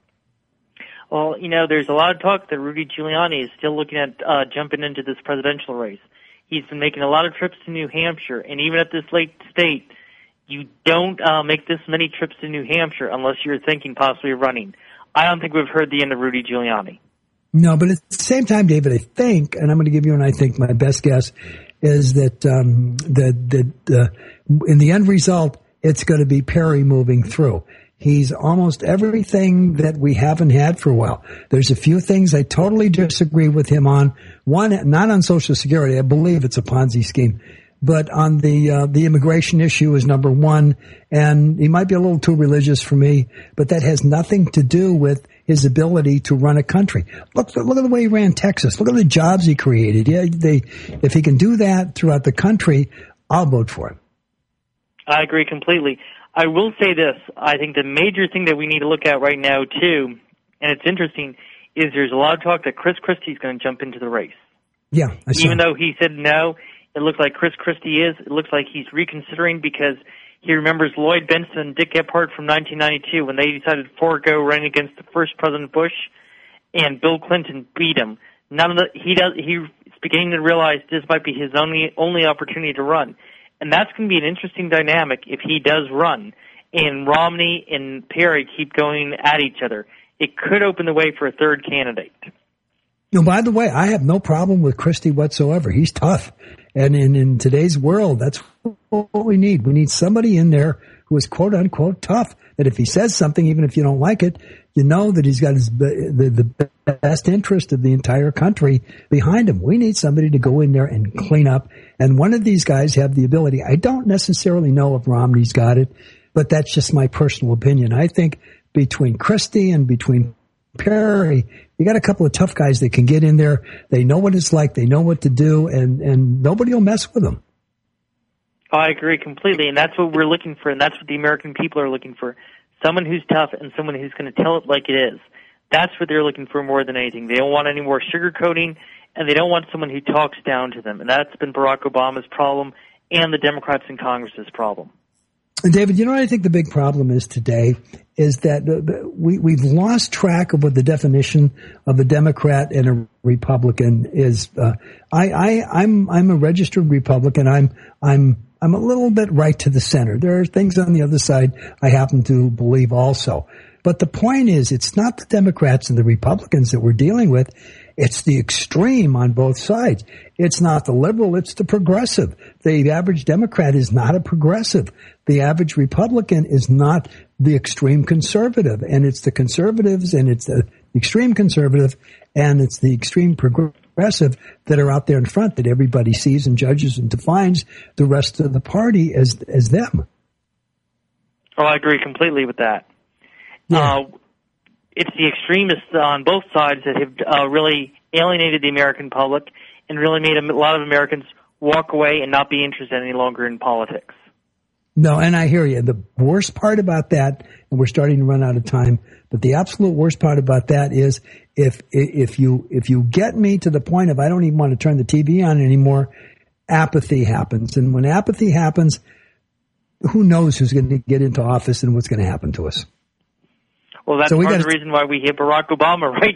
Well, you know, there's a lot of talk that Rudy Giuliani is still looking at uh, jumping into this presidential race. He's been making a lot of trips to New Hampshire, and even at this late state, you don't uh, make this many trips to New Hampshire unless you're thinking possibly of running. I don't think we've heard the end of Rudy Giuliani. No, but at the same time, David, I think, and I'm going to give you and I think my best guess is that um, that that uh, in the end result, it's going to be Perry moving through. He's almost everything that we haven't had for a while. There's a few things I totally disagree with him on. One, not on Social Security. I believe it's a Ponzi scheme. But on the uh, the immigration issue is number one. And he might be a little too religious for me, but that has nothing to do with his ability to run a country. Look, look at the way he ran Texas. Look at the jobs he created. Yeah, they, if he can do that throughout the country, I'll vote for him. I agree completely. I will say this. I think the major thing that we need to look at right now, too, and it's interesting, is there's a lot of talk that Chris Christie's going to jump into the race. Yeah. I saw Even that. though he said no, it looks like Chris Christie is. It looks like he's reconsidering because he remembers Lloyd Bentsen and Dick Gephardt from nineteen ninety-two when they decided to forego running against the first President Bush, and Bill Clinton beat him. None of the, he does, he's beginning to realize this might be his only, only opportunity to run. And that's going to be an interesting dynamic if he does run and Romney and Perry keep going at each other. It could open the way for a third candidate. You know, by the way, I have no problem with Christie whatsoever. He's tough. And in, in today's world, that's what we need. We need somebody in there who is quote unquote tough. That if he says something, even if you don't like it, you know that he's got his, the, the best interest of the entire country behind him. We need somebody to go in there and clean up. And one of these guys have the ability. I don't necessarily know if Romney's got it, but that's just my personal opinion. I think between Christie and between Perry, you got a couple of tough guys that can get in there. They know what it's like. They know what to do, and, and nobody will mess with them. Oh, I agree completely, and that's what we're looking for, and that's what the American people are looking for. Someone who's tough and someone who's going to tell it like it is. That's what they're looking for more than anything. They don't want any more sugarcoating, and they don't want someone who talks down to them. And that's been Barack Obama's problem and the Democrats in Congress's problem. David, you know what I think the big problem is today is that the, the, we, we've lost track of what the definition of a Democrat and a Republican is. Uh, I, I, I'm, I'm a registered Republican. I'm, I'm, I'm a little bit right to the center. There are things on the other side I happen to believe also. But the point is, it's not the Democrats and the Republicans that we're dealing with. It's the extreme on both sides. It's not the liberal, it's the progressive. The average Democrat is not a progressive. The average Republican is not the extreme conservative. And it's the conservatives and it's the extreme conservative and it's the extreme progressive that are out there in front that everybody sees and judges and defines the rest of the party as as them. Oh, I agree completely with that. Yeah. Uh, it's the extremists on both sides that have uh, really alienated the American public and really made a lot of Americans walk away and not be interested any longer in politics. No, and I hear you. The worst part about that, and we're starting to run out of time, but the absolute worst part about that is if if you if you get me to the point of I don't even want to turn the T V on anymore, apathy happens. And when apathy happens, who knows who's going to get into office and what's going to happen to us. Well, that's so we part gotta... of the reason why we hate Barack Obama right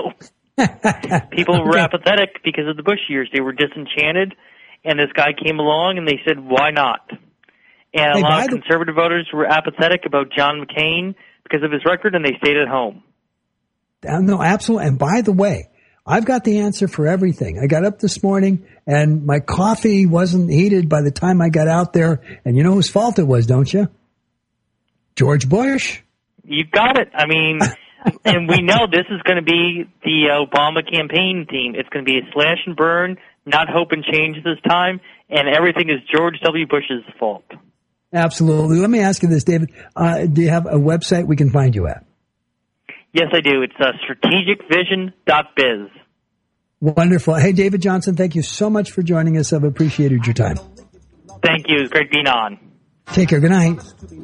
now. People were apathetic because of the Bush years. They were disenchanted, and this guy came along, and they said, why not? And a hey, lot of the... conservative voters were apathetic about John McCain because of his record, and they stayed at home. Uh, no, absolutely. And by the way, I've got the answer for everything. I got up this morning, and my coffee wasn't heated by the time I got out there, and you know whose fault it was, don't you? George Bush. You've got it. I mean, and we know this is going to be the Obama campaign theme. It's going to be a slash and burn, not hope and change this time, and everything is George W. Bush's fault. Absolutely. Let me ask you this, David. Uh, do you have a website we can find you at? Yes, I do. It's uh, strategic vision dot biz. Wonderful. Hey, David Johnson, thank you so much for joining us. I've appreciated your time. Thank you. It's great being on. Take care. Good night.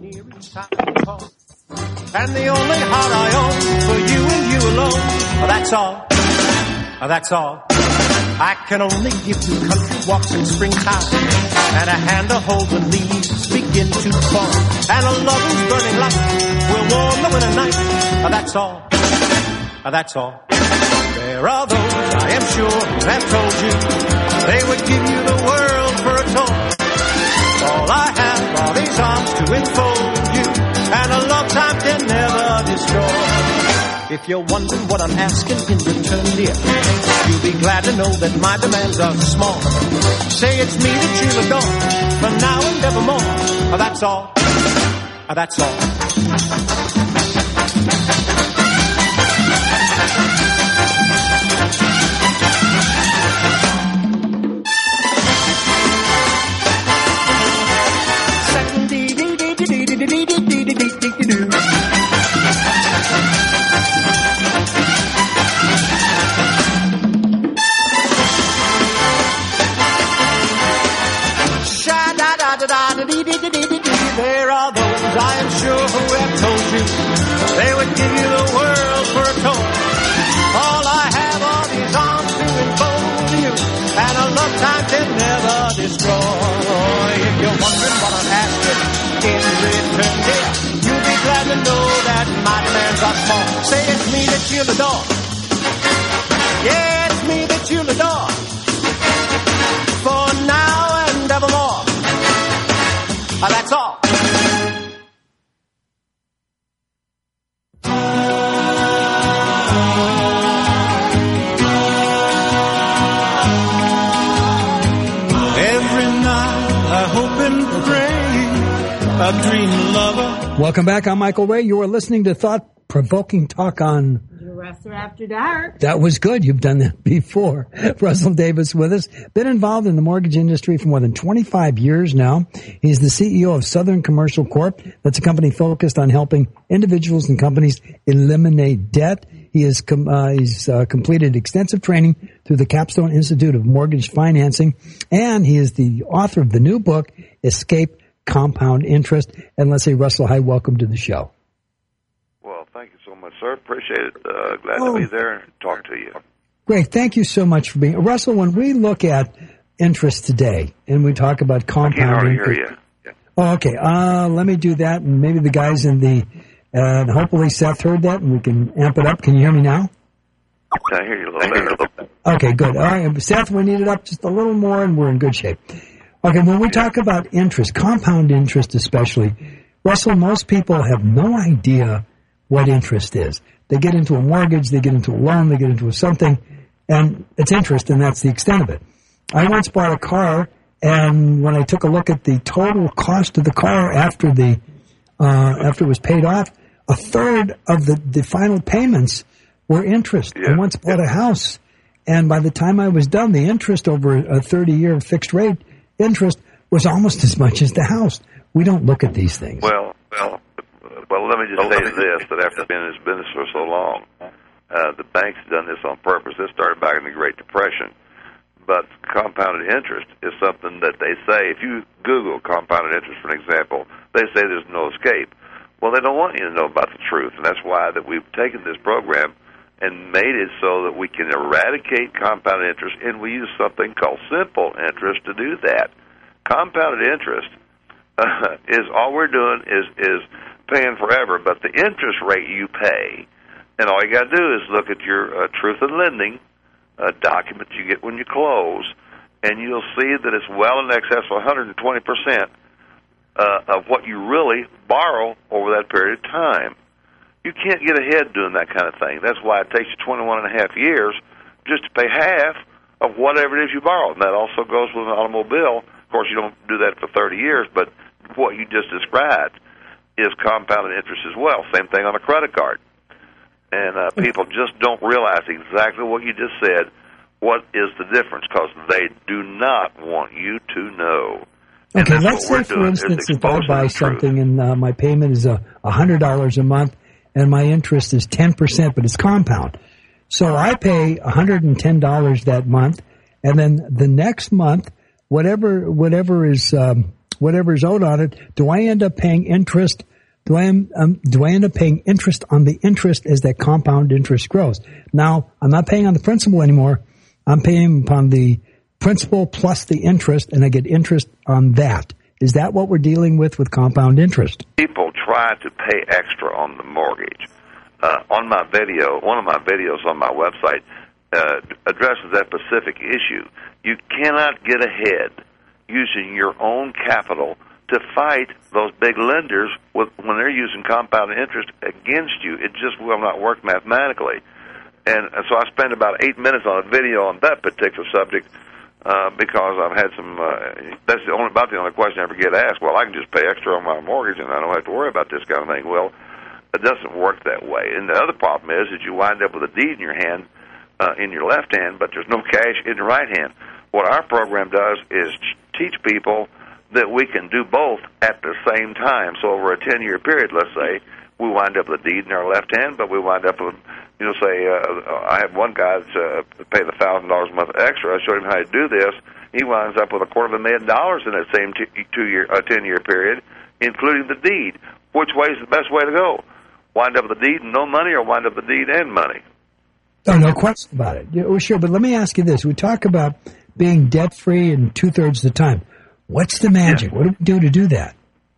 And the only heart I own for you and you alone. Oh, that's all. Oh, that's all. I can only give you country walks in springtime and a hand to hold when leaves begin to fall. And a love whose burning light will warm the winter night. Oh, that's all. Oh, that's all. There are those, I am sure, who have told you they would give you the you're wondering what I'm asking in return, dear, you'll be glad to know that my demands are small. Say it's me that you'll adore, for now and evermore. Oh, that's all. Oh, that's all. There are those, I am sure, who have told you they would give you the world for a toy. All I have are these arms to enfold you, and a love time can never destroy. If you're wondering what I'm asking in return, dear, you'll be glad to know that my demands are small. Say it's me that you'll adore. Yeah, it's me that you'll adore. For now and evermore. Oh, that's all. Every night I hope and pray a dream lover. Welcome back. I'm Michael Ray. You are listening to thought-provoking talk on Dresser After Dark. That was good. You've done that before. Russell Davis with us. Been involved in the mortgage industry for more than twenty-five years now. He's the C E O of Southern Commercial Corp. That's a company focused on helping individuals and companies eliminate debt. He has com- uh, he's uh, completed extensive training through the Capstone Institute of Mortgage Financing, and he is the author of the new book, Escape Compound Interest. And let's say, Russell, hi, welcome to the show. Well, thank you so much, sir. Appreciate it. Uh, glad oh. to be there and talk to you. Great. Thank you so much for being Russell, when we look at interest today and we talk about compound I can't hardly interest. hear you. Yeah. Oh, okay. Uh, let me do that, and maybe the guys in the, uh, and hopefully Seth heard that, and we can amp it up. Can you hear me now? I hear you a little bit. Okay, good. All right, Seth, we need it up just a little more, and we're in good shape. Okay, when we talk about interest, compound interest especially, Russell, most people have no idea what interest is. They get into a mortgage, they get into a loan, they get into a something, and it's interest, and that's the extent of it. I once bought a car, and when I took a look at the total cost of the car after the uh, after it was paid off, a third of the, the final payments were interest. Yeah. I once bought a house, and by the time I was done, the interest over a thirty-year fixed rate interest was almost as much as the house. We don't look at these things. Well, well, well. Let me just say this: that after being in this business for so long, uh, the banks have done this on purpose. This started back in the Great Depression. But compounded interest is something that they say. If you Google compounded interest, for an example, they say there's no escape. Well, they don't want you to know about the truth, and that's why that we've taken this program and made it so that we can eradicate compounded interest, and we use something called simple interest to do that. Compounded interest uh, is all we're doing is is paying forever, but the interest rate you pay, and all you got to do is look at your uh, truth in lending uh, document you get when you close, and you'll see that it's well in excess of one hundred twenty percent uh, of what you really borrow over that period of time. You can't get ahead doing that kind of thing. That's why it takes you twenty-one and a half years just to pay half of whatever it is you borrow. And that also goes with an automobile. Of course, you don't do that for thirty years, but what you just described is compounded interest as well. Same thing on a credit card. And uh, people just don't realize exactly what you just said. What is the difference? Because they do not want you to know. And okay, let's say, for instance, if I buy something and uh, my payment is a one hundred dollars a month and my interest is ten percent, but it's compound. So I pay one hundred ten dollars that month, and then the next month, whatever whatever is um, whatever is owed on it, do I end up paying interest? Do I um, do I end up paying interest on the interest as that compound interest grows? Now, I'm not paying on the principal anymore. I'm paying upon the principal plus the interest, and I get interest on that. Is that what we're dealing with with compound interest? People try to pay extra on the mortgage. Uh, on my video, one of my videos on my website uh, addresses that specific issue. You cannot get ahead using your own capital to fight those big lenders with, when they're using compounded interest against you. It just will not work mathematically. And, and so I spent about eight minutes on a video on that particular subject uh, because I've had some, uh, that's the only, about the only question I ever get asked. Well, I can just pay extra on my mortgage and I don't have to worry about this kind of thing. Well, it doesn't work that way. And the other problem is that you wind up with a deed in your hand, uh, in your left hand, but there's no cash in your right hand. What our program does is teach people that we can do both at the same time. So over a ten-year period, let's say, we wind up with a deed in our left hand, but we wind up with, you know, say, uh, I had one guy that's uh, paid one thousand dollars a month extra. I showed him how to do this. He winds up with a quarter of a million dollars in that same t- two-year, uh, ten-year period, including the deed. Which way is the best way to go? Wind up with a deed and no money, or wind up with a deed and money? Oh, no question about it. Yeah, well, sure, but let me ask you this. We talk about being debt-free in two-thirds of the time. What's the magic? Yeah. What do we do to do that?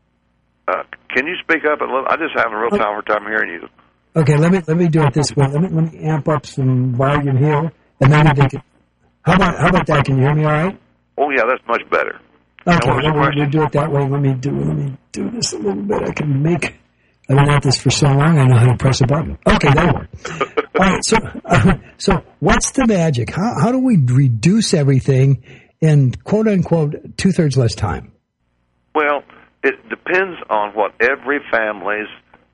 Uh, can you speak up a little? I just have a real tough time hearing you. Okay, let me let me do it this way. Let me let me amp up some volume here, and then we can. How about how about that? Can you hear me all right? Oh yeah, that's much better. Okay, well, we'll, we'll do it that way. Let me do let me do this a little bit. I can make. I've been at this for so long, I know how to press a button. Okay, that worked. All right, so uh, so what's the magic? How how do we reduce everything in quote unquote two thirds less time? Well, it depends on what every family's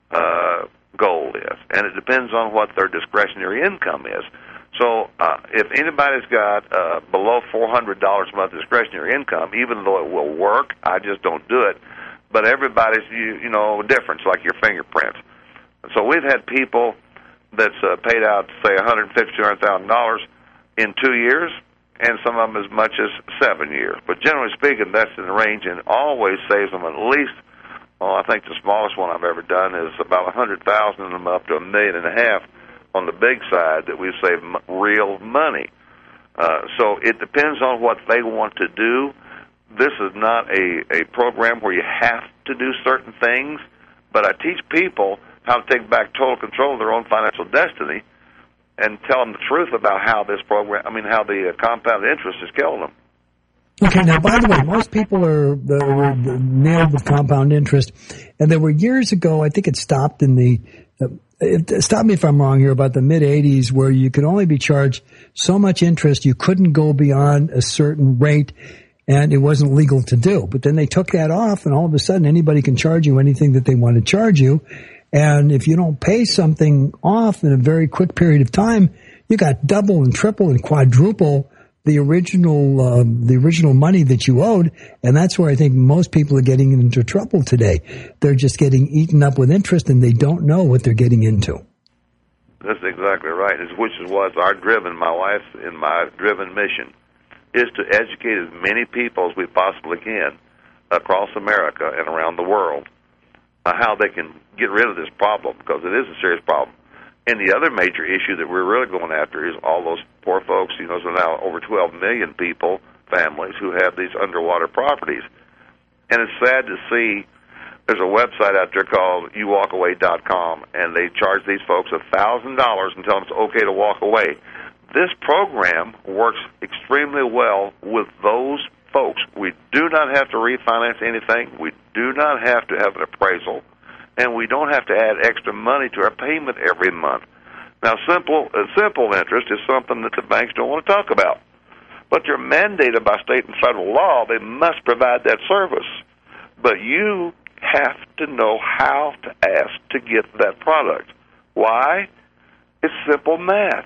uh, goal is, and it depends on what their discretionary income is. So uh, if anybody's got uh, below four hundred dollars a month discretionary income, even though it will work, I just don't do it. But everybody's, you, you know, different, like your fingerprints. So we've had people that's uh, paid out, say, one hundred fifty thousand dollars, two hundred thousand dollars in two years, and some of them as much as seven years. But generally speaking, that's in the range, and always saves them at least, well, I think the smallest one I've ever done is about one hundred thousand dollars, and them up to a million and a half on the big side that we save m- real money. Uh, so it depends on what they want to do. This is not a, a program where you have to do certain things, but I teach people how to take back total control of their own financial destiny and tell them the truth about how this program, I mean, how the uh, compounded interest has killed them. Okay, now, by the way, most people are uh, nailed with compound interest, and there were years ago, I think it stopped in the, uh, it, stop me if I'm wrong here, about the mid-eighties, where you could only be charged so much interest, you couldn't go beyond a certain rate, and it wasn't legal to do. But then they took that off, and all of a sudden anybody can charge you anything that they want to charge you. And if you don't pay something off in a very quick period of time, you got double and triple and quadruple the original uh, the original money that you owed. And that's where I think most people are getting into trouble today. They're just getting eaten up with interest, and they don't know what they're getting into. That's exactly right, which is what our driven, my wife and my driven mission, is to educate as many people as we possibly can across America and around the world uh, how they can get rid of this problem, because it is a serious problem. And the other major issue that we're really going after is all those poor folks, you know, so now over twelve million people, families, who have these underwater properties. And it's sad to see there's a website out there called you walk away dot com, and they charge these folks one thousand dollars and tell them it's okay to walk away. This program works extremely well with those folks. We do not have to refinance anything. We do not have to have an appraisal. And we don't have to add extra money to our payment every month. Now, simple uh, simple interest is something that the banks don't want to talk about. But they're mandated by state and federal law. They must provide that service. But you have to know how to ask to get that product. Why? It's simple math.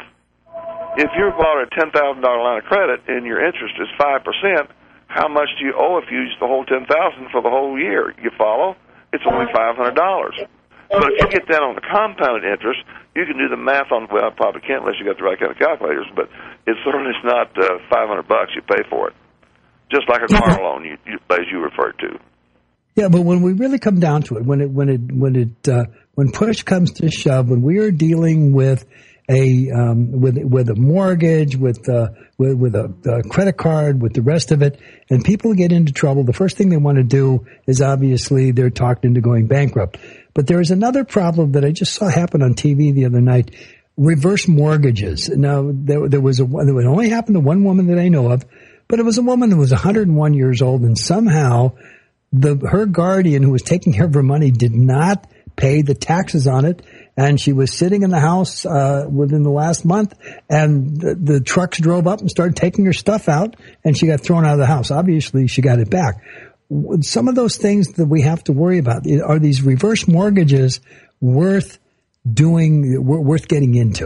If you bought a ten thousand dollars line of credit and your interest is five percent, how much do you owe if you use the whole ten thousand dollars for the whole year? You follow? It's only five hundred dollars. But if you get that on the compound interest, you can do the math on, well, I probably can't unless you got the right kind of calculators, but it's certainly not uh, five hundred bucks you pay for it. Just like a car loan, you, you, as you referred to. Yeah, but when we really come down to it, when it, when it, when it, uh, when push comes to shove, when we are dealing with a um, with with a mortgage, with uh, with, with a, a credit card, with the rest of it, and people get into trouble, the first thing they want to do is obviously they're talked into going bankrupt. But there is another problem that I just saw happen on T V the other night: reverse mortgages. Now there, there was a it only happened to one woman that I know of, but it was a woman that was one hundred one years old, and somehow the her guardian who was taking care of her money did not pay the taxes on it, and she was sitting in the house uh, within the last month, and the, the trucks drove up and started taking her stuff out, and she got thrown out of the house. Obviously, she got it back. Some of those things that we have to worry about, are these reverse mortgages worth doing, worth getting into?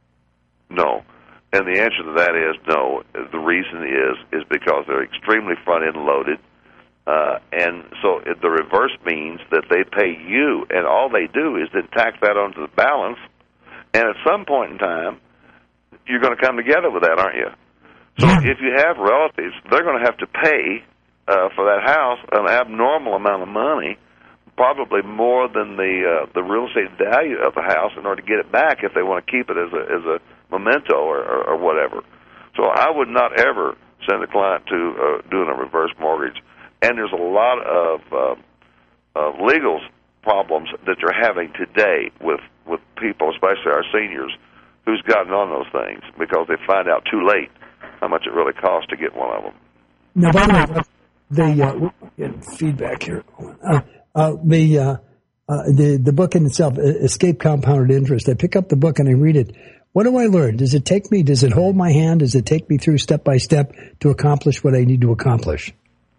No. And the answer to that is no. The reason is is because they're extremely front-end loaded. Uh, and so the reverse means that they pay you, and all they do is then tack that onto the balance. And at some point in time, you're going to come together with that, aren't you? So yeah. If you have relatives, they're going to have to pay uh, for that house an abnormal amount of money, probably more than the uh, the real estate value of the house, in order to get it back if they want to keep it as a as a memento or, or, or whatever. So I would not ever send a client to uh, doing a reverse mortgage. And there's a lot of uh, uh, legal problems that you're having today with, with people, especially our seniors, who's gotten on those things because they find out too late how much it really costs to get one of them. Now, by the way, the uh, we're getting feedback here. Uh, uh, the uh, uh, the the book in itself, Escape Compounded Interest. I pick up the book and I read it. What do I learn? Does it take me? Does it hold my hand? Does it take me through step by step to accomplish what I need to accomplish?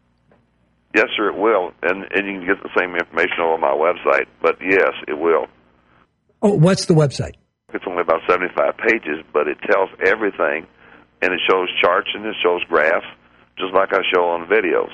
Yes, sir, it will, and and you can get the same information on my website. But yes, it will. Oh, what's the website? It's only about seventy-five pages, but it tells everything, and it shows charts and it shows graphs, just like I show on videos.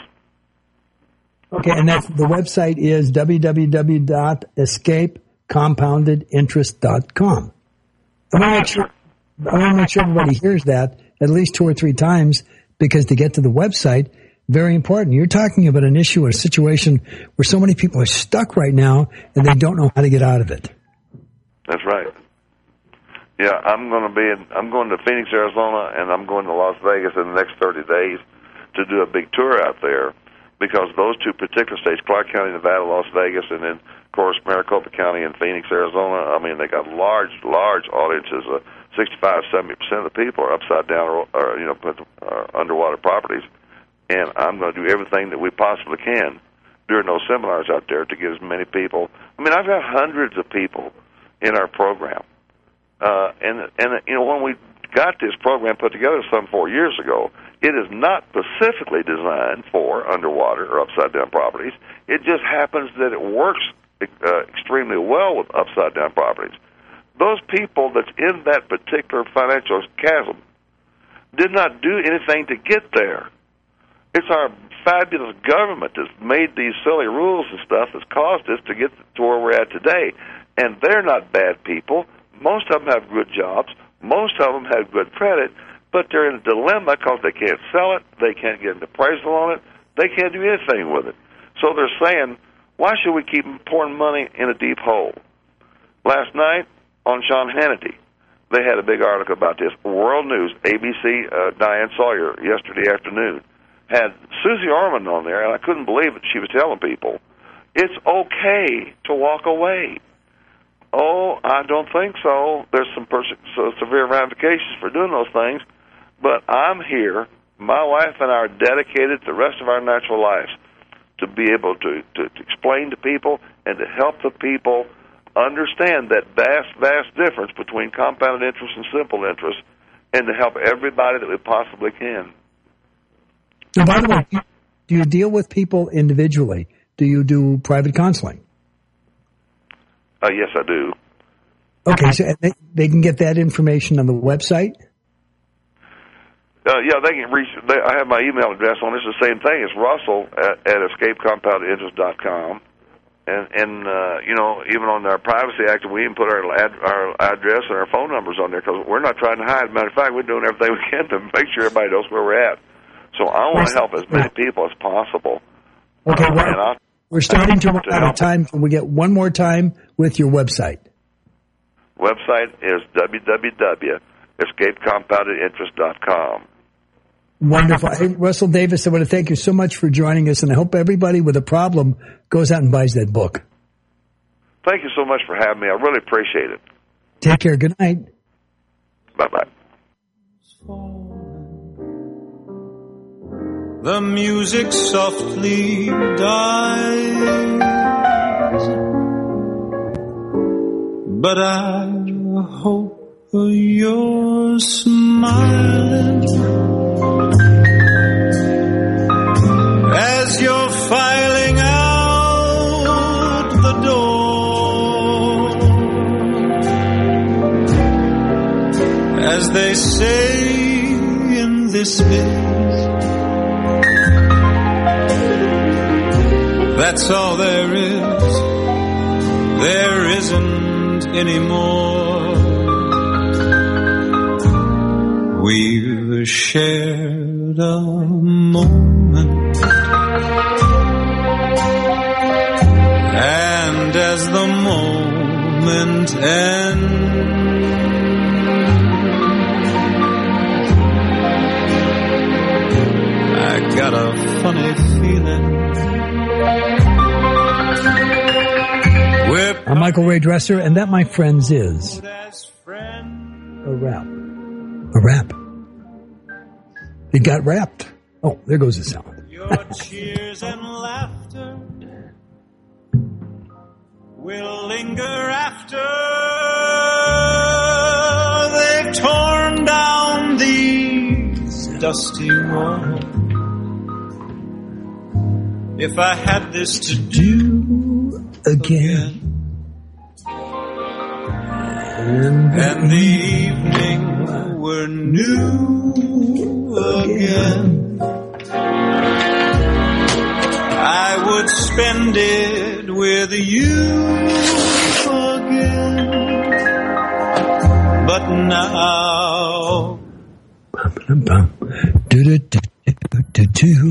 Okay, and that's, the website is w w w dot escape compounded interest dot com. I want to make sure, I want to make sure everybody hears that at least two or three times, because to get to the website, very important. You're talking about an issue or a situation where so many people are stuck right now and they don't know how to get out of it. That's right. Yeah, I'm going to be in, I'm going to Phoenix, Arizona, and I'm going to Las Vegas in the next thirty days to do a big tour out there, because those two particular states, Clark County, Nevada, Las Vegas, and then, of course, Maricopa County and Phoenix, Arizona, I mean, they got large, large audiences. Uh, sixty-five, seventy percent of the people are upside down or, or you know, put, uh, underwater properties. And I'm going to do everything that we possibly can during those seminars out there to get as many people. I mean, I've got hundreds of people in our program. Uh, and, and you know, when we got this program put together some four years ago, it is not specifically designed for underwater or upside-down properties. It just happens that it works uh, extremely well with upside-down properties. Those people that's in that particular financial chasm did not do anything to get there. It's our fabulous government that's made these silly rules and stuff that's caused us to get to where we're at today. And they're not bad people. Most of them have good jobs. Most of them have good credit, but they're in a dilemma because they can't sell it. They can't get an appraisal on it. They can't do anything with it. So they're saying, why should we keep pouring money in a deep hole? Last night on Sean Hannity, they had a big article about this. World News, A B C, uh, Diane Sawyer, yesterday afternoon, had Susie Orman on there, and I couldn't believe it. She was telling people, it's okay to walk away. Oh, I don't think so. There's some pers- so severe ramifications for doing those things, but I'm here. My wife and I are dedicated the rest of our natural lives to be able to, to, to explain to people and to help the people understand that vast, vast difference between compounded interest and simple interest, and to help everybody that we possibly can. And by the way, do you deal with people individually? Do you do private counseling? Uh, yes, I do. Okay, so they, they can get that information on the website? Uh, yeah, they can reach. They, I have my email address on. It's the same thing. It's Russell at, at escape compounded interest dot com. And, and uh, you know, even on our Privacy Act, we even put our, ad, our address and our phone numbers on there because we're not trying to hide. Matter of fact, we're doing everything we can to make sure everybody knows where we're at. So I want to help as many people as possible. Okay, uh, well, we're starting to run out of time. Can we get one more time with your website? Website is w w w dot escape compounded interest dot com. Wonderful. Hey, Russell Davis, I want to thank you so much for joining us, and I hope everybody with a problem goes out and buys that book. Thank you so much for having me. I really appreciate it. Take care. Good night. Bye-bye. the music softly dies. But I hope you're smiling as you're filing out the door. As they say in this biz, that's all there is. There isn't any more. We've shared a moment, and as the moment ends, I got a funny feeling. I'm Michael Ray Dresser, and that, my friends, is a wrap. A wrap. It got wrapped. Oh, there goes the sound. Your cheers and laughter will linger after they've torn down these dusty walls. If I had this to do again, and the evening were new again, I would spend it with you again. But now